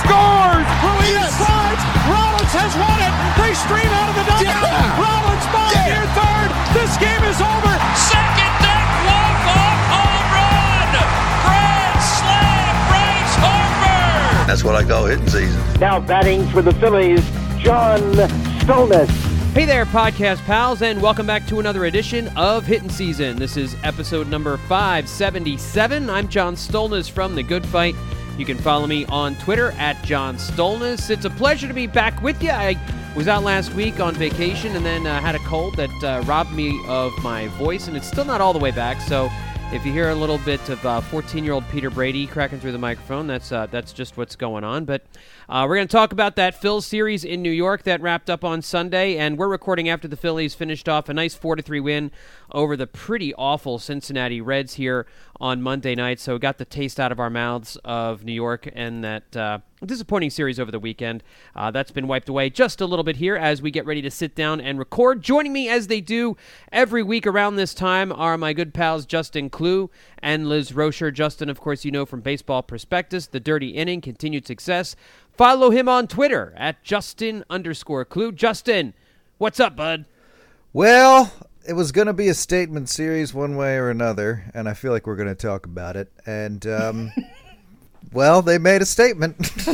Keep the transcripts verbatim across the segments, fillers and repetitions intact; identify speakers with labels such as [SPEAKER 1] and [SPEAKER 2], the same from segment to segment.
[SPEAKER 1] scores! Ruiz slides! Rollins has won it! They stream out of the dugout! Yeah. Rollins ball yeah. near third! This game is over!
[SPEAKER 2] Second deck walk-off home run! Grand slam, Bryce Harper!
[SPEAKER 3] That's what I call hitting season.
[SPEAKER 4] Now batting for the Phillies, John Stolnis.
[SPEAKER 5] Hey there, podcast pals, and welcome back to another edition of Hittin' Season. This is episode number five seventy-seven. I'm John Stolnis from The Good Fight. You can follow me on Twitter at John Stolnis. It's a pleasure to be back with you. I was out last week on vacation and then uh, had a cold that uh, robbed me of my voice, and it's still not all the way back, so if you hear a little bit of uh, fourteen-year-old Peter Brady cracking through the microphone, that's uh, that's just what's going on. But uh, we're going to talk about that Phils series in New York that wrapped up on Sunday, and we're recording after the Phillies finished off a nice four to three win over the pretty awful Cincinnati Reds here on Monday night. So we got the taste out of our mouths of New York and that uh, disappointing series over the weekend. Uh, that's been wiped away just a little bit here as we get ready to sit down and record. Joining me as they do every week around this time are my good pals Justin Klugh and Liz Roscher. Justin, of course, you know from Baseball Prospectus, The Dirty Inning, continued success. Follow him on Twitter at Justin underscore Klugh. Justin, what's up, bud?
[SPEAKER 6] Well, it was going to be a statement series one way or another, and I feel like we're going to talk about it. And, um, well, they made a statement.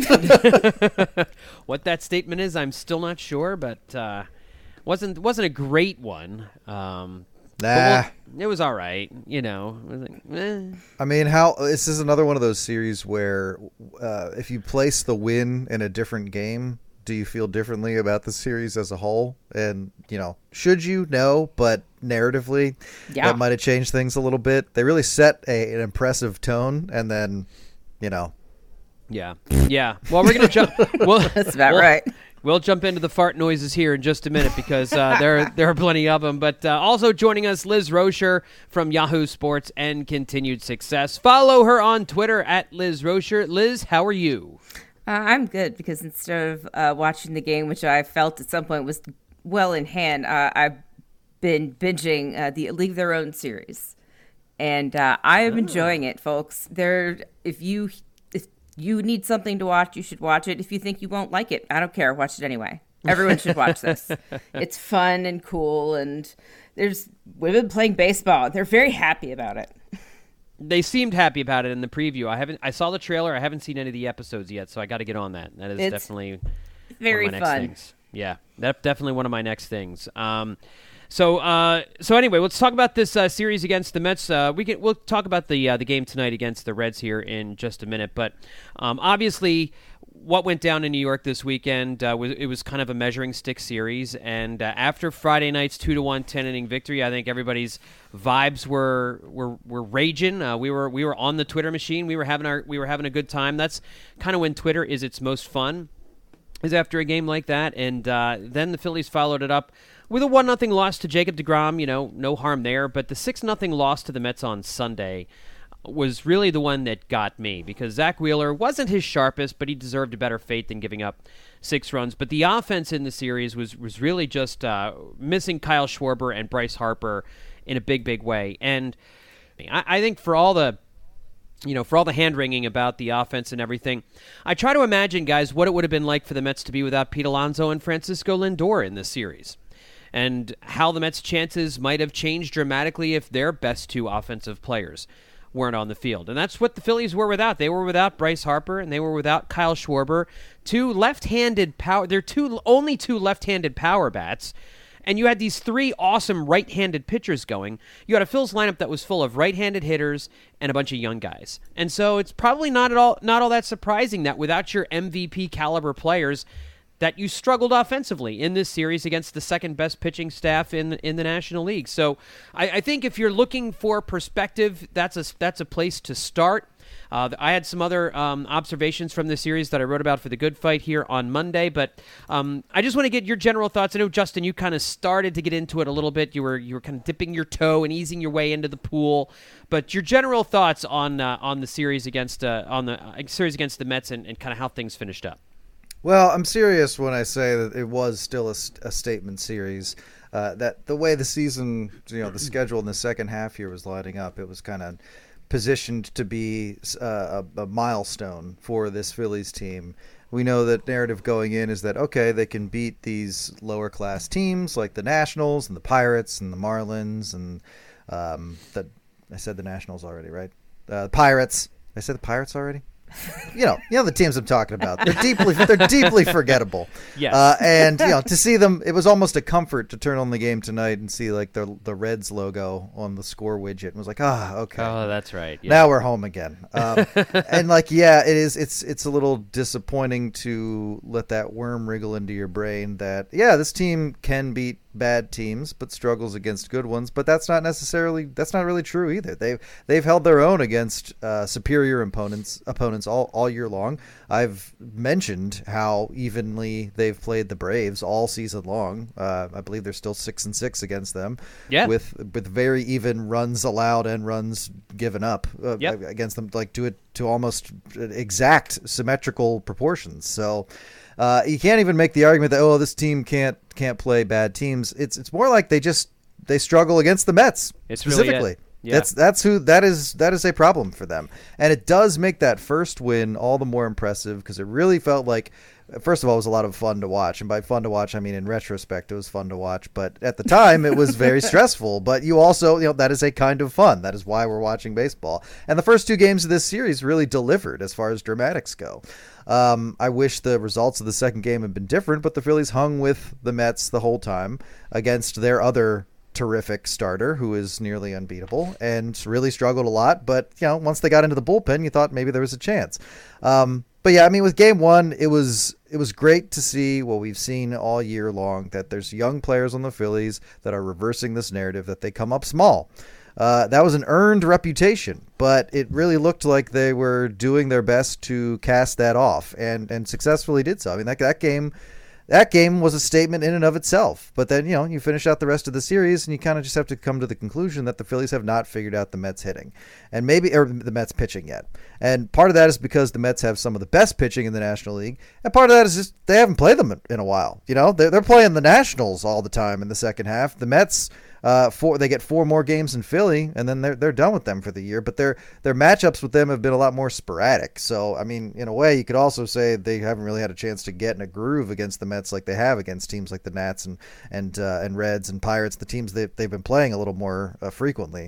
[SPEAKER 5] What that statement is, I'm still not sure, but uh, wasn't wasn't a great one. Um,
[SPEAKER 6] nah.
[SPEAKER 5] We'll, it was all right, you know. It was like, eh.
[SPEAKER 6] I mean, how this is another one of those series where uh, if you place the win in a different game, do you feel differently about the series as a whole? And, you know, should you? No, but narratively,
[SPEAKER 7] yeah.
[SPEAKER 6] that might have changed things a little bit. They really set a, an impressive tone, and then, you know.
[SPEAKER 5] Yeah. Yeah. Well, we're going to jump. Well,
[SPEAKER 7] That's about
[SPEAKER 5] we'll,
[SPEAKER 7] right.
[SPEAKER 5] We'll jump into the fart noises here in just a minute because uh, there, there are plenty of them. But uh, also joining us, Liz Roscher from Yahoo Sports and Continued Success. Follow her on Twitter at Liz Roscher. Liz, how are you?
[SPEAKER 7] Uh, I'm good because instead of uh, watching the game, which I felt at some point was well in hand, uh, I've been binging uh, the League of Their Own series, and uh, I am oh. enjoying it, folks. There, if you if you need something to watch, you should watch it. If you think you won't like it, I don't care. Watch it anyway. Everyone should watch this. It's fun and cool, and there's women playing baseball. They're very happy about it.
[SPEAKER 5] They seemed happy about it in the preview. I haven't. I saw the trailer. I haven't seen any of the episodes yet, so I got to get on that. That is
[SPEAKER 7] it's
[SPEAKER 5] definitely
[SPEAKER 7] very
[SPEAKER 5] one of my
[SPEAKER 7] fun.
[SPEAKER 5] next things. Yeah, that's definitely one of my next things. Um, so, uh, so anyway, let's talk about this uh, series against the Mets. Uh, we can we'll talk about the uh, the game tonight against the Reds here in just a minute. But um, obviously, what went down in New York this weekend uh, was it was kind of a measuring stick series. And uh, after Friday night's two to one ten inning victory, I think everybody's vibes were were were raging. Uh, we were we were on the Twitter machine. We were having our we were having a good time. That's kind of when Twitter is its most fun, is after a game like that. And uh, then the Phillies followed it up with a one nothing loss to Jacob deGrom. You know, no harm there. But the six nothing loss to the Mets on Sunday was really the one that got me because Zach Wheeler wasn't his sharpest, but he deserved a better fate than giving up six runs. But the offense in the series was was really just uh, missing Kyle Schwarber and Bryce Harper in a big, big way. And I, I think for all the you know, for all the hand-wringing about the offense and everything, I try to imagine, guys, what it would have been like for the Mets to be without Pete Alonso and Francisco Lindor in this series, and how the Mets' chances might have changed dramatically if their best two offensive players weren't on the field. And that's what the Phillies were without. They were without Bryce Harper, and they were without Kyle Schwarber, two left-handed power. They're two only two left-handed power bats. And you had these three awesome right-handed pitchers going. You had a Phil's lineup that was full of right-handed hitters and a bunch of young guys. And so it's probably not at all not all that surprising that without your M V P caliber players, that you struggled offensively in this series against the second-best pitching staff in the, in the National League. So I, I think if you're looking for perspective, that's a that's a place to start. Uh, I had some other um, observations from this series that I wrote about for The Good Fight here on Monday, but um, I just want to get your general thoughts. I know, Justin, you kind of started to get into it a little bit. You were you were kind of dipping your toe and easing your way into the pool, but your general thoughts on uh, on the series against uh, on the uh, series against the Mets and, and kind of how things finished up.
[SPEAKER 6] Well, I'm serious when I say that it was still a, a statement series. Uh, that the way the season, you know, the schedule in the second half here was lining up, it was kind of positioned to be uh, a, a milestone for this Phillies team. We know that narrative going in is that, okay, they can beat these lower class teams like the Nationals and the Pirates and the Marlins and um, the, I said the Nationals already, right? Uh, Pirates. I said the Pirates already? You know, you know the teams I'm talking about. They're deeply, they're deeply forgettable.
[SPEAKER 5] Yes.
[SPEAKER 6] Uh, and you know, to see them, it was almost a comfort to turn on the game tonight and see like the the Reds logo on the score widget. And was like, ah, okay.
[SPEAKER 5] Oh, that's right. Yeah.
[SPEAKER 6] Now we're home again. Um, and like, yeah, it is. It's it's a little disappointing to let that worm wriggle into your brain that yeah, this team can beat bad teams but struggles against good ones. But that's not necessarily that's not really true either. They've they've held their own against uh, superior opponents opponents all all year long. I've mentioned how evenly they've played the Braves all season long. Uh, I believe they're still six and six against them.
[SPEAKER 5] Yeah.
[SPEAKER 6] With with very even runs allowed and runs given up uh,
[SPEAKER 5] Yep.
[SPEAKER 6] against them, like to it to almost exact symmetrical proportions. So uh, you can't even make the argument that oh this team can't can't play bad teams. It's it's more like they just they struggle against the Mets
[SPEAKER 5] It's really
[SPEAKER 6] specifically.
[SPEAKER 5] it. Yeah.
[SPEAKER 6] That's that's who that is that is a problem for them. And it does make that first win all the more impressive because it really felt like first of all it was a lot of fun to watch, and by fun to watch I mean in retrospect it was fun to watch, but at the time it was very stressful. But you also, you know, that is a kind of fun. That is why we're watching baseball. And the first two games of this series really delivered as far as dramatics go. Um, I wish the results of the second game had been different, but the Phillies hung with the Mets the whole time against their other terrific starter who is nearly unbeatable and really struggled a lot. But, you know, once they got into the bullpen, you thought maybe there was a chance. Um, but yeah, I mean, with game one, it was, it was great to see what we've seen all year long, that there's young players on the Phillies that are reversing this narrative that they come up small. Uh, that was an earned reputation, but it really looked like they were doing their best to cast that off and, and successfully did so. I mean, that, that game, That game was a statement in and of itself. But then, you know, you finish out the rest of the series and you kind of just have to come to the conclusion that the Phillies have not figured out the Mets hitting and maybe or the Mets pitching yet. And part of that is because the Mets have some of the best pitching in the National League. And part of that is just they haven't played them in a while. You know, they're, they're playing the Nationals all the time in the second half. The Mets, uh, four, they get four more games in Philly and then they're, they're done with them for the year. But their, their matchups with them have been a lot more sporadic. So, I mean, in a way, you could also say they haven't really had a chance to get in a groove against the Mets like they have against teams like the Nats and and uh, and Reds and Pirates, the teams that they've been playing a little more uh, frequently.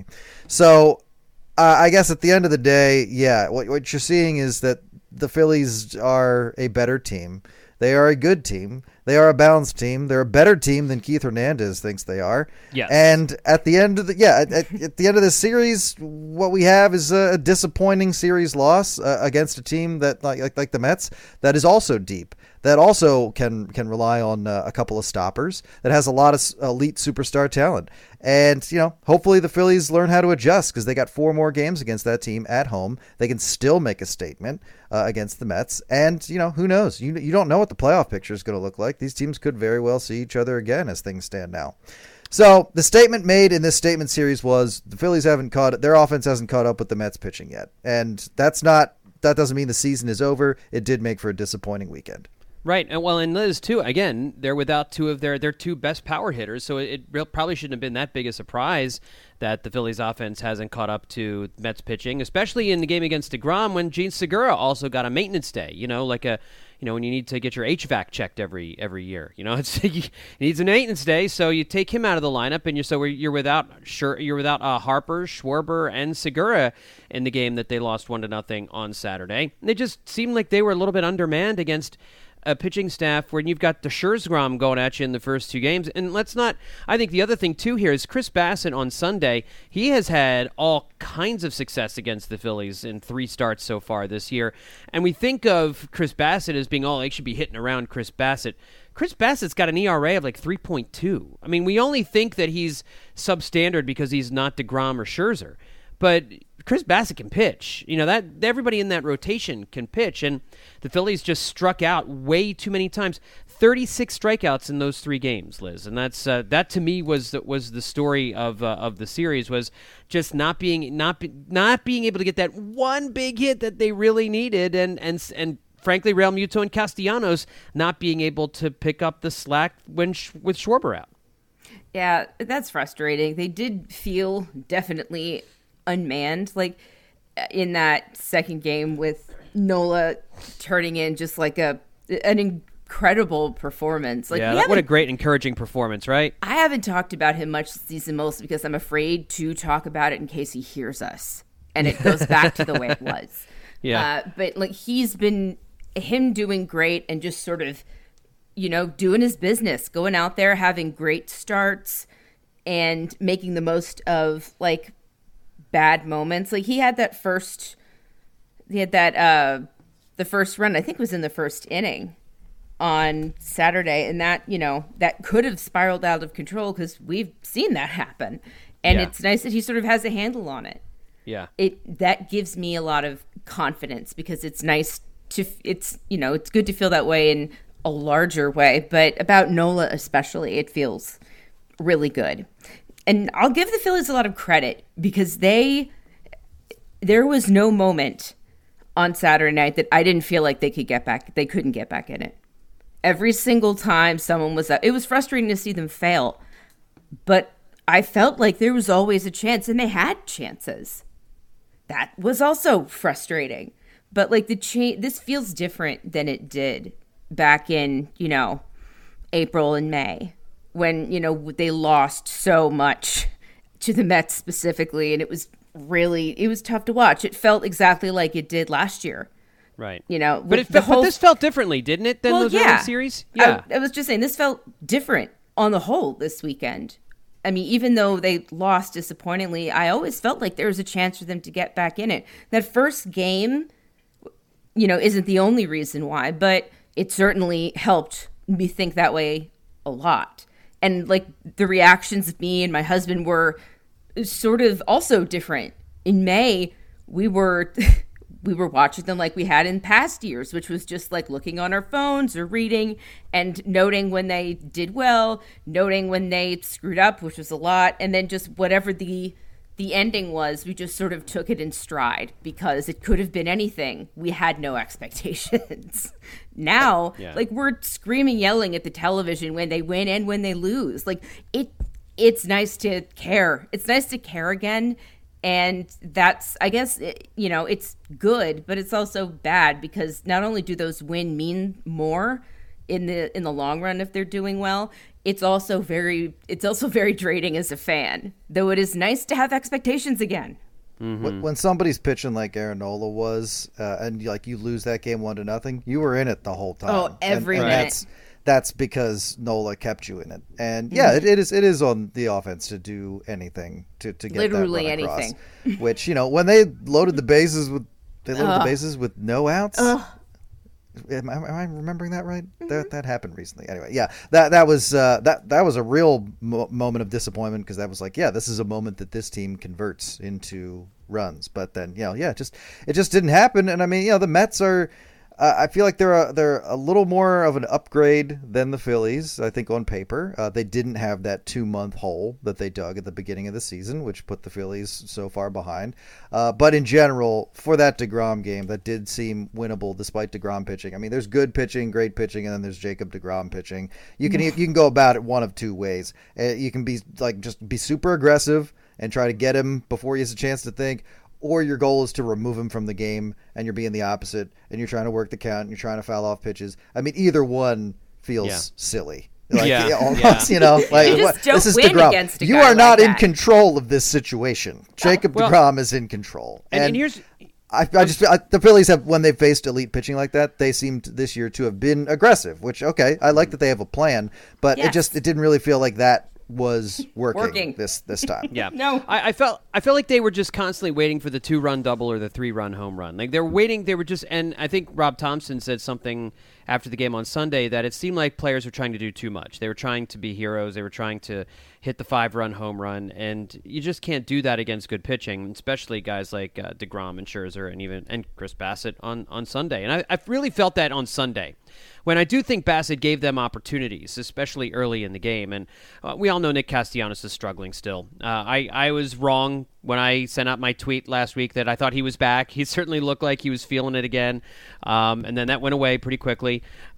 [SPEAKER 6] So uh, I guess at the end of the day, yeah, what, what you're seeing is that the Phillies are a better team. They are a good team. They are a balanced team. They're a better team than Keith Hernandez thinks they are.
[SPEAKER 5] Yes.
[SPEAKER 6] And at the end of the yeah, at, at, at the end of this series, what we have is a, a disappointing series loss uh, against a team that like, like like the Mets that is also deep. That also can can rely on uh, a couple of stoppers. That has a lot of elite superstar talent, and you know, hopefully the Phillies learn how to adjust because they got four more games against that team at home. They can still make a statement uh, against the Mets, and you know, who knows? You you don't know what the playoff picture is going to look like. These teams could very well see each other again as things stand now. So the statement made in this statement series was the Phillies haven't caught their offense hasn't caught up with the Mets pitching yet, and that's not that doesn't mean the season is over. It did make for a disappointing weekend.
[SPEAKER 5] Right, and well, and Liz too. Again, they're without two of their their two best power hitters, so it, it probably shouldn't have been that big a surprise that the Phillies' offense hasn't caught up to Mets pitching, especially in the game against DeGrom when Gene Segura also got a maintenance day. You know, like a you know when you need to get your H V A C checked every every year. You know, it's he needs a maintenance day, so you take him out of the lineup, and you're so you're without sure you're without uh, Harper, Schwarber, and Segura in the game that they lost one to nothing on Saturday. And it just seemed like they were a little bit undermanned against a pitching staff when you've got the Scherzer going at you in the first two games. And let's not, I think the other thing too here is Chris Bassett on Sunday, he has had all kinds of success against the Phillies in three starts so far this year. And we think of Chris Bassett as being, oh, they should be hitting around Chris Bassett. Chris Bassett's got an E R A of like three point two. I mean, we only think that he's substandard because he's not DeGrom or Scherzer. But Chris Bassett can pitch. You know, that everybody in that rotation can pitch, and the Phillies just struck out way too many times. thirty-six strikeouts in those three games, Liz, and that's uh, that to me was the, was the story of uh, of the series, was just not being not be, not being able to get that one big hit that they really needed, and and and frankly, Real Muto and Castellanos not being able to pick up the slack when with Schwarber out.
[SPEAKER 7] Yeah, that's frustrating. They did feel definitely unmanned. Like, in that second game with Nola turning in just like a an incredible performance. Like,
[SPEAKER 5] yeah, that, what a great, encouraging performance, right?
[SPEAKER 7] I haven't talked about him much this season, mostly because I'm afraid to talk about it in case he hears us, and it goes back to the way it was.
[SPEAKER 5] Yeah,
[SPEAKER 7] uh, but like he's been him doing great and just sort of, you know, doing his business, going out there, having great starts, and making the most of like bad moments. Like he had that first, he had that uh, the first run. I think was in the first inning on Saturday, and that, you know, that could have spiraled out of control because we've seen that happen. And
[SPEAKER 5] yeah.
[SPEAKER 7] it's nice that he sort of has a handle on it.
[SPEAKER 5] Yeah,
[SPEAKER 7] it that gives me a lot of confidence because it's nice to it's you know it's good to feel that way in a larger way, but about Nola especially, it feels really good. And I'll give the Phillies a lot of credit because they there was no moment on Saturday night that I didn't feel like they could get back they couldn't get back in it. Every single time someone was up, it was frustrating to see them fail, but I felt like there was always a chance, and they had chances. That was also frustrating. But like the cha- this feels different than it did back in, you know, April and May when, you know, they lost so much to the Mets specifically. And it was really, it was tough to watch. It felt exactly like it did last year.
[SPEAKER 5] Right.
[SPEAKER 7] You know,
[SPEAKER 5] but, it,
[SPEAKER 7] the
[SPEAKER 5] but
[SPEAKER 7] whole,
[SPEAKER 5] this felt differently, didn't it, than
[SPEAKER 7] well,
[SPEAKER 5] those
[SPEAKER 7] yeah.
[SPEAKER 5] early series? Yeah.
[SPEAKER 7] I, I was just saying, this felt different on the whole this weekend. I mean, even though they lost disappointingly, I always felt like there was a chance for them to get back in it. That first game, you know, isn't the only reason why, but it certainly helped me think that way a lot. And like the reactions of me and my husband were sort of also different. In May, we were we were watching them like we had in past years, which was just like looking on our phones or reading and noting when they did well, noting when they screwed up, which was a lot, and then just whatever the the ending was, we just sort of took it in stride because it could have been anything. We had no expectations. Now,
[SPEAKER 5] yeah. like
[SPEAKER 7] we're screaming, yelling at the television when they win and when they lose. Like it, it's nice to care. It's nice to care again. And that's, I guess, you know, it's good, but it's also bad because not only do those win mean more in the in the long run if they're doing well, it's also very it's also very draining as a fan. Though it is nice to have expectations again.
[SPEAKER 6] Mm-hmm. When somebody's pitching like Aaron Nola was, uh, and like you lose that game one to nothing, you were in it the whole time.
[SPEAKER 7] Oh, every
[SPEAKER 6] and, and
[SPEAKER 7] minute.
[SPEAKER 6] That's, that's because Nola kept you in it. And yeah, mm-hmm. it, it is it is on the offense to do anything to, to get
[SPEAKER 7] literally
[SPEAKER 6] that run across.
[SPEAKER 7] Anything.
[SPEAKER 6] Which, you know, when they loaded the bases with they loaded
[SPEAKER 7] uh,
[SPEAKER 6] the bases with no outs.
[SPEAKER 7] Uh,
[SPEAKER 6] am, I, am I remembering that right? Mm-hmm. That that happened recently. Anyway, yeah, that that was uh, that that was a real mo- moment of disappointment because that was like, yeah, this is a moment that this team converts into runs. But then, you know, yeah, just it just didn't happen. And I mean, you know, the Mets are. Uh, I feel like they're a, they're a little more of an upgrade than the Phillies, I think, on paper. Uh, they didn't have that two-month hole that they dug at the beginning of the season, which put the Phillies so far behind. Uh, but in general, for that DeGrom game, that did seem winnable despite DeGrom pitching. I mean, there's good pitching, great pitching, and then there's Jacob DeGrom pitching. You can you can go about it one of two ways. Uh, you can be like just be super aggressive and try to get him before he has a chance to think, or your goal is to remove him from the game and you're being the opposite and you're trying to work the count and you're trying to foul off pitches. I mean, either one feels yeah. silly. Like,
[SPEAKER 5] yeah.
[SPEAKER 6] almost, yeah. you know, like
[SPEAKER 7] you just
[SPEAKER 6] what,
[SPEAKER 7] don't
[SPEAKER 6] this is
[SPEAKER 7] win
[SPEAKER 6] DeGrom.
[SPEAKER 7] against a
[SPEAKER 6] you
[SPEAKER 7] guy
[SPEAKER 6] are
[SPEAKER 7] like
[SPEAKER 6] not
[SPEAKER 7] that.
[SPEAKER 6] in control of this situation. No. Jacob
[SPEAKER 5] well,
[SPEAKER 6] DeGrom is in control.
[SPEAKER 5] And,
[SPEAKER 6] and,
[SPEAKER 5] and here's
[SPEAKER 6] I, I just I, the Phillies have, when they faced elite pitching like that, they seemed this year to have been aggressive, which, okay, I like that they have a plan, but
[SPEAKER 7] yes.
[SPEAKER 6] it just, it didn't really feel like that was working,
[SPEAKER 7] working.
[SPEAKER 6] this this time.
[SPEAKER 5] Yeah,
[SPEAKER 7] no,
[SPEAKER 5] I, I felt I felt like they were just constantly waiting for the two run double or the three run home run. Like they were waiting, they were just, and I think Rob Thompson said something after the game on Sunday that it seemed like players were trying to do too much. They were trying to be heroes. They were trying to hit the five run home run, and you just can't do that against good pitching, especially guys like uh, DeGrom and Scherzer and even and Chris Bassett on on Sunday. And I, I really felt that on Sunday, when I do think Bassett gave them opportunities, especially early in the game. And uh, we all know Nick Castellanos is struggling still. Uh, I, I was wrong when I sent out my tweet last week that I thought he was back. He certainly looked like he was feeling it again. Um, and then that went away pretty quickly.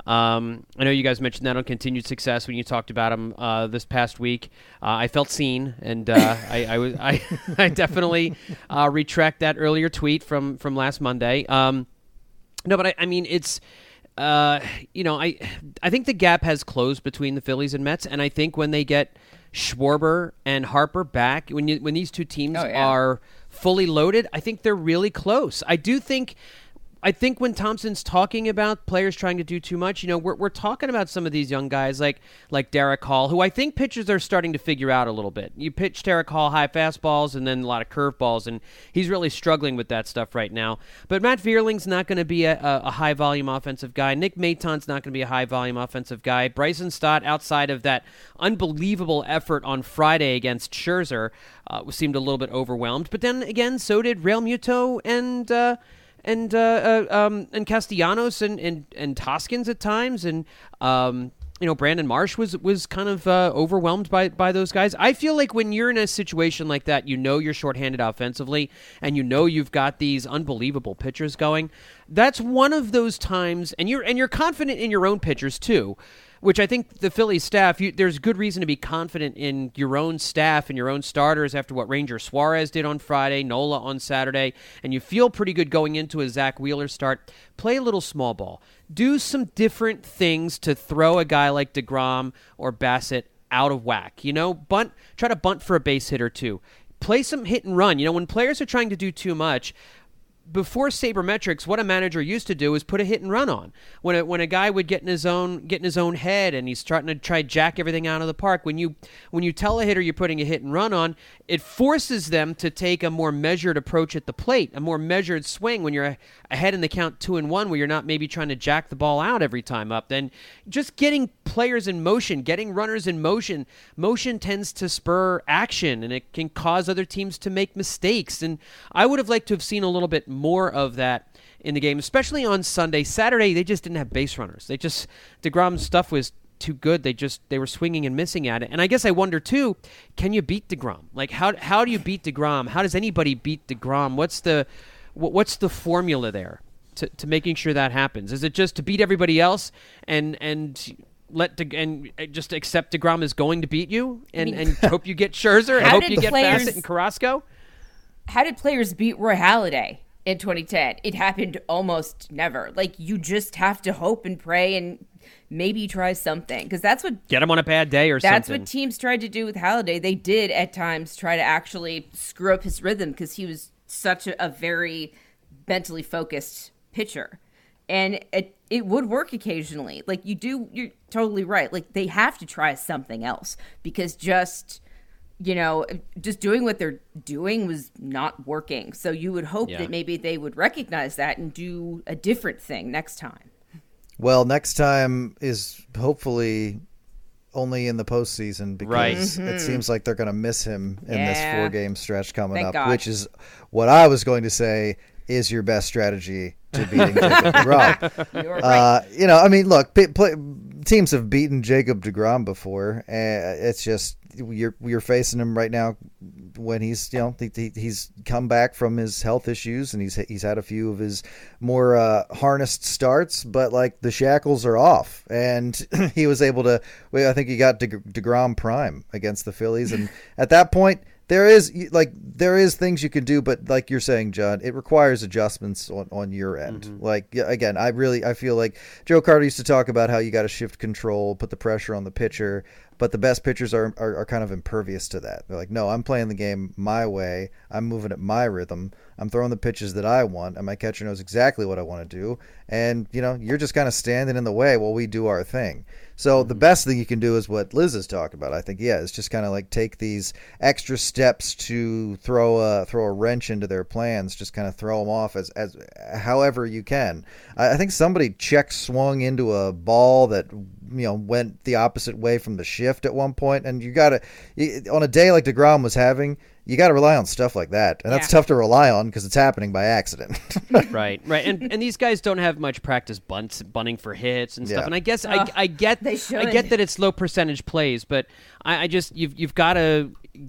[SPEAKER 5] Um, I know you guys mentioned that on Continued Success when you talked about him uh, this past week. Uh, I felt seen, and uh, I, I was I, I definitely uh, retract that earlier tweet from from last Monday. Um, no, but I, I mean it's. Uh, you know, I I think the gap has closed between the Phillies and Mets, and I think when they get Schwarber and Harper back, when you when these two teams
[SPEAKER 7] oh, yeah.
[SPEAKER 5] are fully loaded, I think they're really close. I do think. I think when Thompson's talking about players trying to do too much, you know, we're we're talking about some of these young guys like like Derek Hall, who I think pitchers are starting to figure out a little bit. You pitch Derek Hall high fastballs and then a lot of curveballs, and he's really struggling with that stuff right now. But Matt Vierling's not going to be a, a, a high-volume offensive guy. Nick Maton's not going to be a high-volume offensive guy. Bryson Stott, outside of that unbelievable effort on Friday against Scherzer, uh, seemed a little bit overwhelmed. But then again, so did Real Muto and... Uh, And uh, uh, um, and Castellanos and, and, and Toskins at times, and um, you know Brandon Marsh was was kind of uh, overwhelmed by by those guys. I feel like when you're in a situation like that, you know you're shorthanded offensively, and you know you've got these unbelievable pitchers going. That's one of those times, and you're and you're confident in your own pitchers too. Which I think the Phillies staff, you, there's good reason to be confident in your own staff and your own starters after what Ranger Suarez did on Friday, Nola on Saturday, and you feel pretty good going into a Zach Wheeler start. Play a little small ball. Do some different things to throw a guy like DeGrom or Bassett out of whack. You know, bunt. Try to bunt for a base hit or two. Play some hit and run. You know, when players are trying to do too much, before sabermetrics, what a manager used to do is put a hit and run on. When a, when a guy would get in his own get in his own head and he's trying to try jack everything out of the park, when you when you tell a hitter you're putting a hit and run on, it forces them to take a more measured approach at the plate, a more measured swing when you're ahead in the count two and one, where you're not maybe trying to jack the ball out every time up. Then just getting players in motion, getting runners in motion, motion tends to spur action, and it can cause other teams to make mistakes. And I would have liked to have seen a little bit more of that in the game, especially on Sunday. Saturday, they just didn't have base runners. They just, DeGrom's stuff was too good. They just, they were swinging and missing at it. And I guess I wonder too, can you beat DeGrom? Like how, how do you beat DeGrom? How does anybody beat DeGrom? What's the, what's the formula there to, to making sure that happens? Is it just to beat everybody else and, and let De, and just accept DeGrom is going to beat you and, I mean, and hope you get Scherzer and hope you get players, Bassett and Carrasco?
[SPEAKER 7] How did players beat Roy Halladay in twenty ten? It happened almost never. Like, you just have to hope and pray and maybe try something, because that's what
[SPEAKER 5] get him on a bad day or
[SPEAKER 7] that's
[SPEAKER 5] something.
[SPEAKER 7] That's what teams tried to do with Halladay. They did at times try to actually screw up his rhythm because he was such a, a very mentally focused pitcher, and it it would work occasionally. Like, you do, you're totally right. Like, they have to try something else, because just, you know, just doing what they're doing was not working. So you would hope yeah. that maybe they would recognize that and do a different thing next time.
[SPEAKER 6] Well, next time is hopefully only in the postseason, because
[SPEAKER 5] right.
[SPEAKER 7] mm-hmm.
[SPEAKER 6] it seems like they're going to miss him in
[SPEAKER 7] yeah.
[SPEAKER 6] this four-game stretch coming
[SPEAKER 7] Thank
[SPEAKER 6] up,
[SPEAKER 7] God.
[SPEAKER 6] which is what I was going to say is your best strategy to beating Jacob deGrom.
[SPEAKER 7] You're right.
[SPEAKER 6] Uh, you know, I mean, look, p- play, teams have beaten Jacob deGrom before. Uh, it's just you're you're facing him right now when he's you know he, he's come back from his health issues, and he's he's had a few of his more uh, harnessed starts, but like the shackles are off, and he was able to. I think he got De- deGrom prime against the Phillies, and at that point. There is like there is things you can do, but like you're saying, John, it requires adjustments on, on your end. Mm-hmm. Like again, I really I feel like Joe Carter used to talk about how you got to shift control, put the pressure on the pitcher, but the best pitchers are, are are kind of impervious to that. They're like, no, I'm playing the game my way. I'm moving at my rhythm. I'm throwing the pitches that I want, and my catcher knows exactly what I want to do. And you know, you're just kind of standing in the way while we do our thing. So the best thing you can do is what Liz has talked about. I think, yeah, it's just kind of like take these extra steps to throw a throw a wrench into their plans. Just kind of throw them off as as however you can. I, I think somebody check swung into a ball that you know went the opposite way from the shift at one point, and you got to on a day like DeGrom was having. You got to rely on stuff like that, and that's
[SPEAKER 7] yeah.
[SPEAKER 6] tough to rely on because it's happening by accident.
[SPEAKER 5] right, right, and and these guys don't have much practice bunts, bunting for hits and stuff.
[SPEAKER 6] Yeah.
[SPEAKER 5] And I guess
[SPEAKER 7] Oh,
[SPEAKER 5] I, I get
[SPEAKER 7] they
[SPEAKER 5] I
[SPEAKER 7] should.
[SPEAKER 5] get that it's low percentage plays, but I, I just you've you've got to get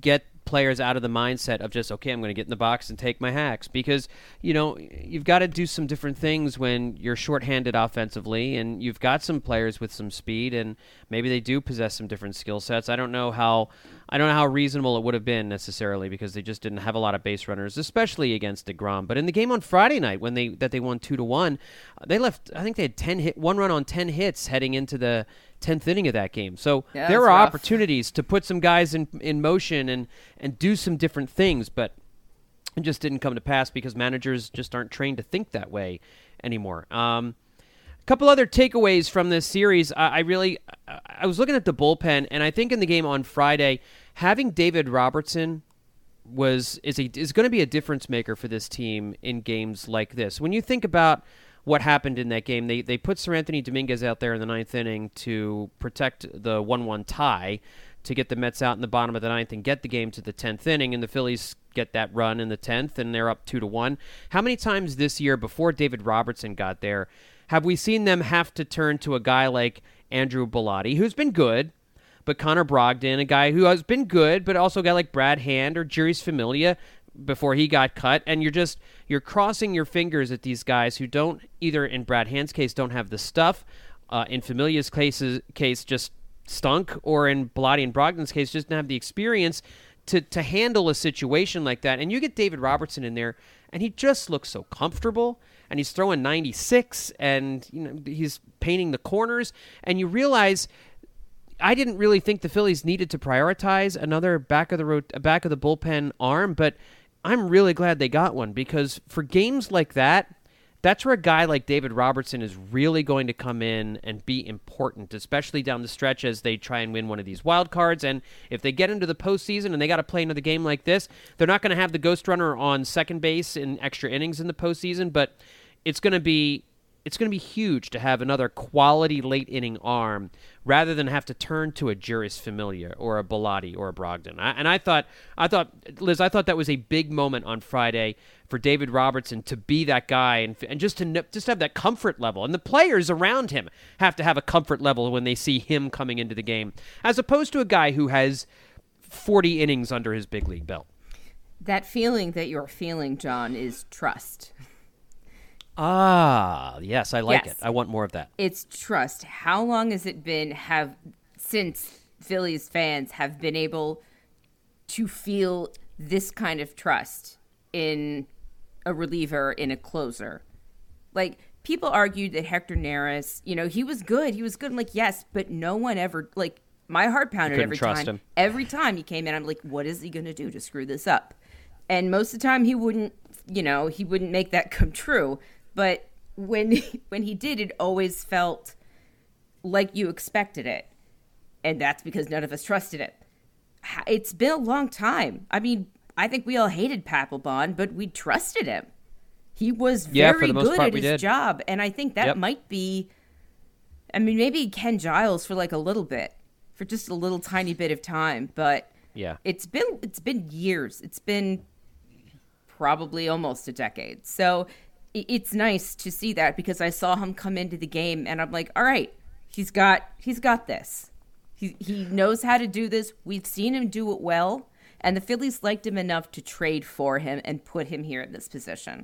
[SPEAKER 5] players out of the mindset of just, okay, I'm going to get in the box and take my hacks, because, you know, you've got to do some different things when you're shorthanded offensively, and you've got some players with some speed, and maybe they do possess some different skill sets. I don't know how I don't know how reasonable it would have been necessarily, because they just didn't have a lot of base runners, especially against DeGrom. But in the game on Friday night, when they that they won two to one, they left. I think they had ten hit, one run on ten hits heading into the tenth inning of that game. So
[SPEAKER 7] yeah,
[SPEAKER 5] there were
[SPEAKER 7] rough.
[SPEAKER 5] opportunities to put some guys in in motion and and do some different things, but it just didn't come to pass because managers just aren't trained to think that way anymore. Um, a couple other takeaways from this series. I, I really, I was looking at the bullpen, and I think in the game on Friday, having David Robertson was is a, is going to be a difference maker for this team in games like this. When you think about what happened in that game, they they put Seranthony Dominguez out there in the ninth inning to protect the one one tie, to get the Mets out in the bottom of the ninth and get the game to the tenth inning, and the Phillies get that run in the tenth, and they're up two to one. How many times this year, before David Robertson got there, have we seen them have to turn to a guy like Andrew Bellotti, who's been good, but Connor Brogdon, a guy who has been good, but also a guy like Brad Hand or Jeurys Familia before he got cut, and you're just you're crossing your fingers at these guys who don't, either in Brad Hand's case, don't have the stuff, uh, in Familia's cases, case just stunk, or in Bellotti and Brogdon's case, just didn't have the experience to to handle a situation like that. And you get David Robertson in there, and he just looks so comfortable, and he's throwing ninety-six, and you know he's painting the corners, and you realize I didn't really think the Phillies needed to prioritize another back of the road, back of the bullpen arm, but I'm really glad they got one, because for games like that, that's where a guy like David Robertson is really going to come in and be important, especially down the stretch as they try and win one of these wild cards. And if they get into the postseason and they got to play another game like this, they're not going to have the ghost runner on second base in extra innings in the postseason, but it's going to be it's going to be huge to have another quality late inning arm rather than have to turn to a Jeurys Familia or a Bellotti or a Brogdon. I, and I thought, I thought, Liz, I thought that was a big moment on Friday for David Robertson to be that guy and and just to just have that comfort level. And the players around him have to have a comfort level when they see him coming into the game, as opposed to a guy who has forty innings under his big league belt.
[SPEAKER 7] That feeling that you're feeling, John, is trust.
[SPEAKER 5] Ah, yes, I like
[SPEAKER 7] Yes.
[SPEAKER 5] it. I want more of that.
[SPEAKER 7] It's trust. How long has it been have since Phillies fans have been able to feel this kind of trust in a reliever, in a closer? Like, people argued that Hector Neris, you know, he was good. He was good. I'm like, yes, but no one ever, like, my heart pounded
[SPEAKER 5] couldn't
[SPEAKER 7] every
[SPEAKER 5] trust
[SPEAKER 7] time.
[SPEAKER 5] him.
[SPEAKER 7] Every time he came in, I'm like, what is he going to do to screw this up? And most of the time he wouldn't, you know, he wouldn't make that come true. But when when he did, it always felt like you expected it. And that's because none of us trusted it. It's been a long time. I mean, I think we all hated Papelbon, but we trusted him. He was
[SPEAKER 5] Yeah, for
[SPEAKER 7] very
[SPEAKER 5] the most
[SPEAKER 7] good
[SPEAKER 5] part,
[SPEAKER 7] at
[SPEAKER 5] we
[SPEAKER 7] his
[SPEAKER 5] did.
[SPEAKER 7] job. And I think that
[SPEAKER 5] Yep.
[SPEAKER 7] might be, I mean, maybe Ken Giles for like a little bit, for just a little tiny bit of time. But
[SPEAKER 5] Yeah.
[SPEAKER 7] it's been it's been years. It's been probably almost a decade. So it's nice to see that, because I saw him come into the game and I'm like, all right, he's got he's got this. He he knows how to do this. We've seen him do it well, and the Phillies liked him enough to trade for him and put him here in this position.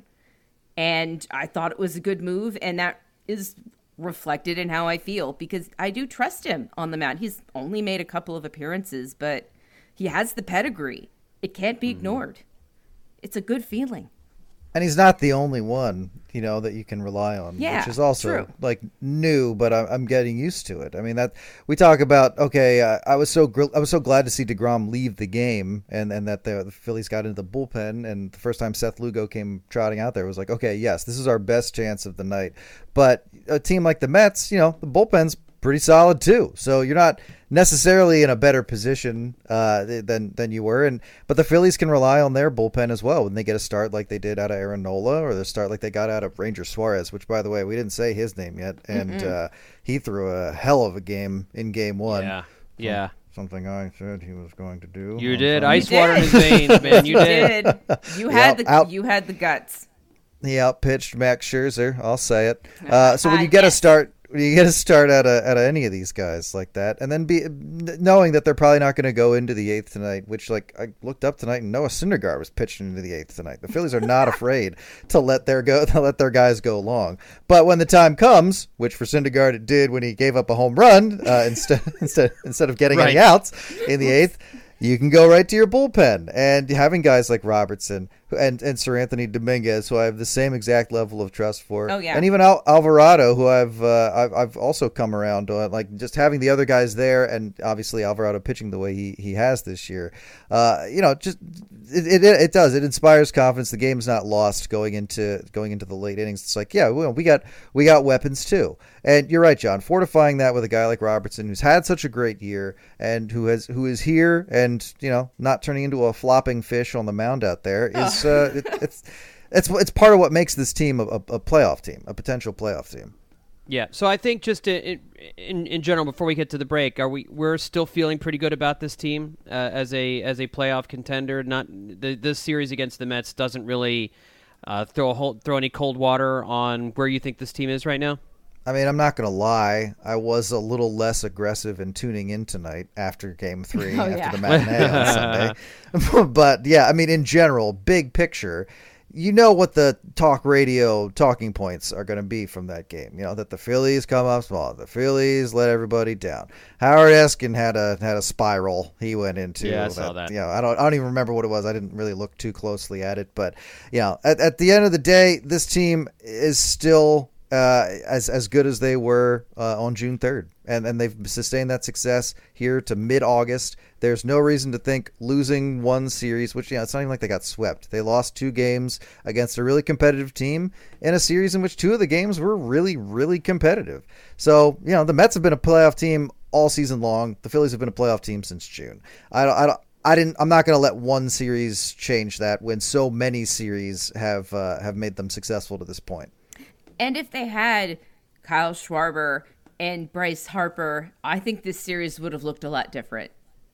[SPEAKER 7] And I thought it was a good move, and that is reflected in how I feel, because I do trust him on the mound. He's only made a couple of appearances, but he has the pedigree. It can't be ignored. It's a good feeling.
[SPEAKER 6] And he's not the only one, you know, that you can rely on,
[SPEAKER 7] Yeah,
[SPEAKER 6] which is also
[SPEAKER 7] true.
[SPEAKER 6] like new, but I'm, I'm getting used to it. I mean, that we talk about, okay, uh, I was so gr- I was so glad to see DeGrom leave the game, and, and that the, the Phillies got into the bullpen, and the first time Seth Lugo came trotting out there, it was like, okay, yes, this is our best chance of the night. But a team like the Mets, you know, the bullpen's pretty solid too. So you're not necessarily in a better position uh, than than you were, and but the Phillies can rely on their bullpen as well when they get a start like they did out of Aaron Nola, or the start like they got out of Ranger Suarez, which, by the way, we didn't say his name yet, and uh, he threw a hell of a game in Game One.
[SPEAKER 5] Yeah, yeah.
[SPEAKER 6] Something I said he was going to do.
[SPEAKER 5] You
[SPEAKER 6] on
[SPEAKER 5] did.
[SPEAKER 6] Sunday.
[SPEAKER 5] Ice water in his veins, man. You did.
[SPEAKER 7] You had
[SPEAKER 6] Yep,
[SPEAKER 7] the
[SPEAKER 6] out-
[SPEAKER 7] you had the guts.
[SPEAKER 6] He outpitched Max Scherzer. I'll say it. Uh, so when
[SPEAKER 7] Ah,
[SPEAKER 6] you get a
[SPEAKER 7] yes.
[SPEAKER 6] start, you get to start at a, at any of these guys like that, and then be knowing that they're probably not going to go into the eighth tonight. Which, like, I looked up tonight, and Noah Syndergaard was pitching into the eighth tonight. The Phillies are not afraid to let their go to let their guys go long. But when the time comes, which for Syndergaard it did when he gave up a home run uh, instead instead instead of getting
[SPEAKER 5] right.
[SPEAKER 6] any outs in the eighth, you can go right to your bullpen. And having guys like Robertson and, and Sir Anthony Dominguez, who I have the same exact level of trust for,
[SPEAKER 7] oh, yeah.
[SPEAKER 6] and even Al- Alvarado, who I've, uh, I've I've also come around on, like just having the other guys there, and obviously Alvarado pitching the way he, he has this year. Uh, you know, just it, it it does it inspires confidence. The game's not lost going into going into the late innings. It's like, yeah, we, we got we got weapons too. And you're right, John. Fortifying that with a guy like Robertson, who's had such a great year and who has who is here and, you know, not turning into a flopping fish on the mound out there is uh, it, it's it's it's part of what makes this team a, a playoff team, a potential playoff team.
[SPEAKER 5] Yeah. So I think just in, in in general, before we get to the break, are we we're still feeling pretty good about this team uh, as a as a playoff contender? Not the this series against the Mets doesn't really uh, throw a whole, throw any cold water on where you think this team is right now.
[SPEAKER 6] I mean, I'm not going to lie. I was a little less aggressive in tuning in tonight after Game Three,
[SPEAKER 7] oh,
[SPEAKER 6] after
[SPEAKER 7] yeah.
[SPEAKER 6] the matinee on Sunday. But yeah, I mean, in general, big picture, you know what the talk radio talking points are going to be from that game. You know that the Phillies come up small, the Phillies let everybody down. Howard Eskin had a had a spiral he went into.
[SPEAKER 5] Yeah, I saw that.
[SPEAKER 6] You know, I don't I don't even remember what it was. I didn't really look too closely at it, but you know, at at the end of the day, this team is still Uh, as as good as they were uh, on June third, and and they've sustained that success here to mid-August. There's no reason to think losing one series, which, you know, it's not even like they got swept. They lost two games against a really competitive team in a series in which two of the games were really, really competitive. So, you know, the Mets have been a playoff team all season long. The Phillies have been a playoff team since June. I don't, I don't, I didn't. I'm not going to let one series change that when so many series have uh, have made them successful to this point.
[SPEAKER 7] And if they had Kyle Schwarber and Bryce Harper, I think this series would have looked a lot different.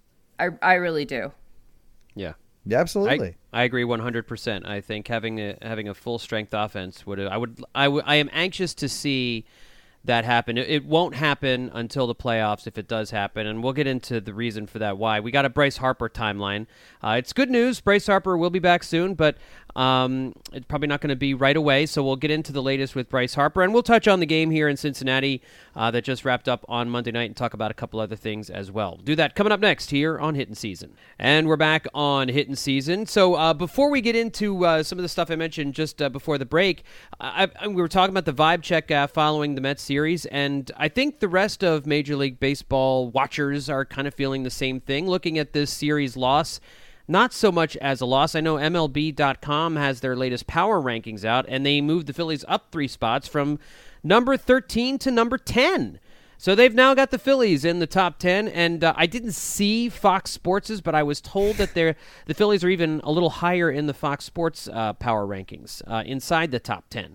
[SPEAKER 7] I I really do.
[SPEAKER 5] Yeah.
[SPEAKER 6] Yeah, absolutely.
[SPEAKER 5] I, I agree one hundred percent. I think having a having a full strength offense would I would I, w- I am anxious to see that happen. It, it won't happen until the playoffs if it does happen, and we'll get into the reason for that why. We got a Bryce Harper timeline. Uh, it's good news. Bryce Harper will be back soon, but um, it's probably not going to be right away, so we'll get into the latest with Bryce Harper, and we'll touch on the game here in Cincinnati uh, that just wrapped up on Monday night and talk about a couple other things as well. Do that coming up next here on Hittin' Season. And we're back on Hittin' Season. So uh, before we get into uh, some of the stuff I mentioned just uh, before the break, I, I, we were talking about the vibe check uh, following the Mets series, and I think the rest of Major League Baseball watchers are kind of feeling the same thing, looking at this series loss not so much as a loss. I know M L B dot com has their latest power rankings out, and they moved the Phillies up three spots from number thirteen to number ten. So they've now got the Phillies in the top ten, and uh, I didn't see Fox Sports's, but I was told that they're, the Phillies are even a little higher in the Fox Sports uh, power rankings, uh, inside the top ten.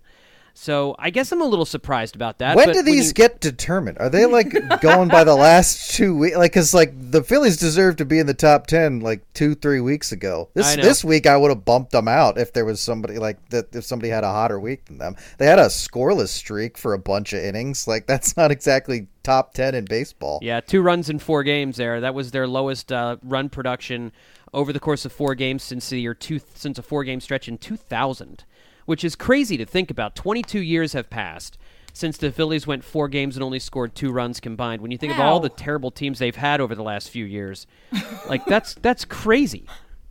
[SPEAKER 5] So I guess I'm a little surprised about that.
[SPEAKER 6] When
[SPEAKER 5] but
[SPEAKER 6] do these
[SPEAKER 5] you...
[SPEAKER 6] get determined? Are they like going by the last two weeks? Like, because like the Phillies deserve to be in the top ten like two, three weeks ago. This this week I would have bumped them out if there was somebody like that. If somebody had a hotter week than them, they had a scoreless streak for a bunch of innings. Like that's not exactly top ten in baseball.
[SPEAKER 5] Yeah, two runs in four games there. That was their lowest uh, run production over the course of four games since the year two, since a four game stretch in two thousand. Which is crazy to think about. twenty-two years have passed since the Phillies went four games and only scored two runs combined. When you think
[SPEAKER 7] wow.
[SPEAKER 5] of all the terrible teams they've had over the last few years, like that's that's crazy.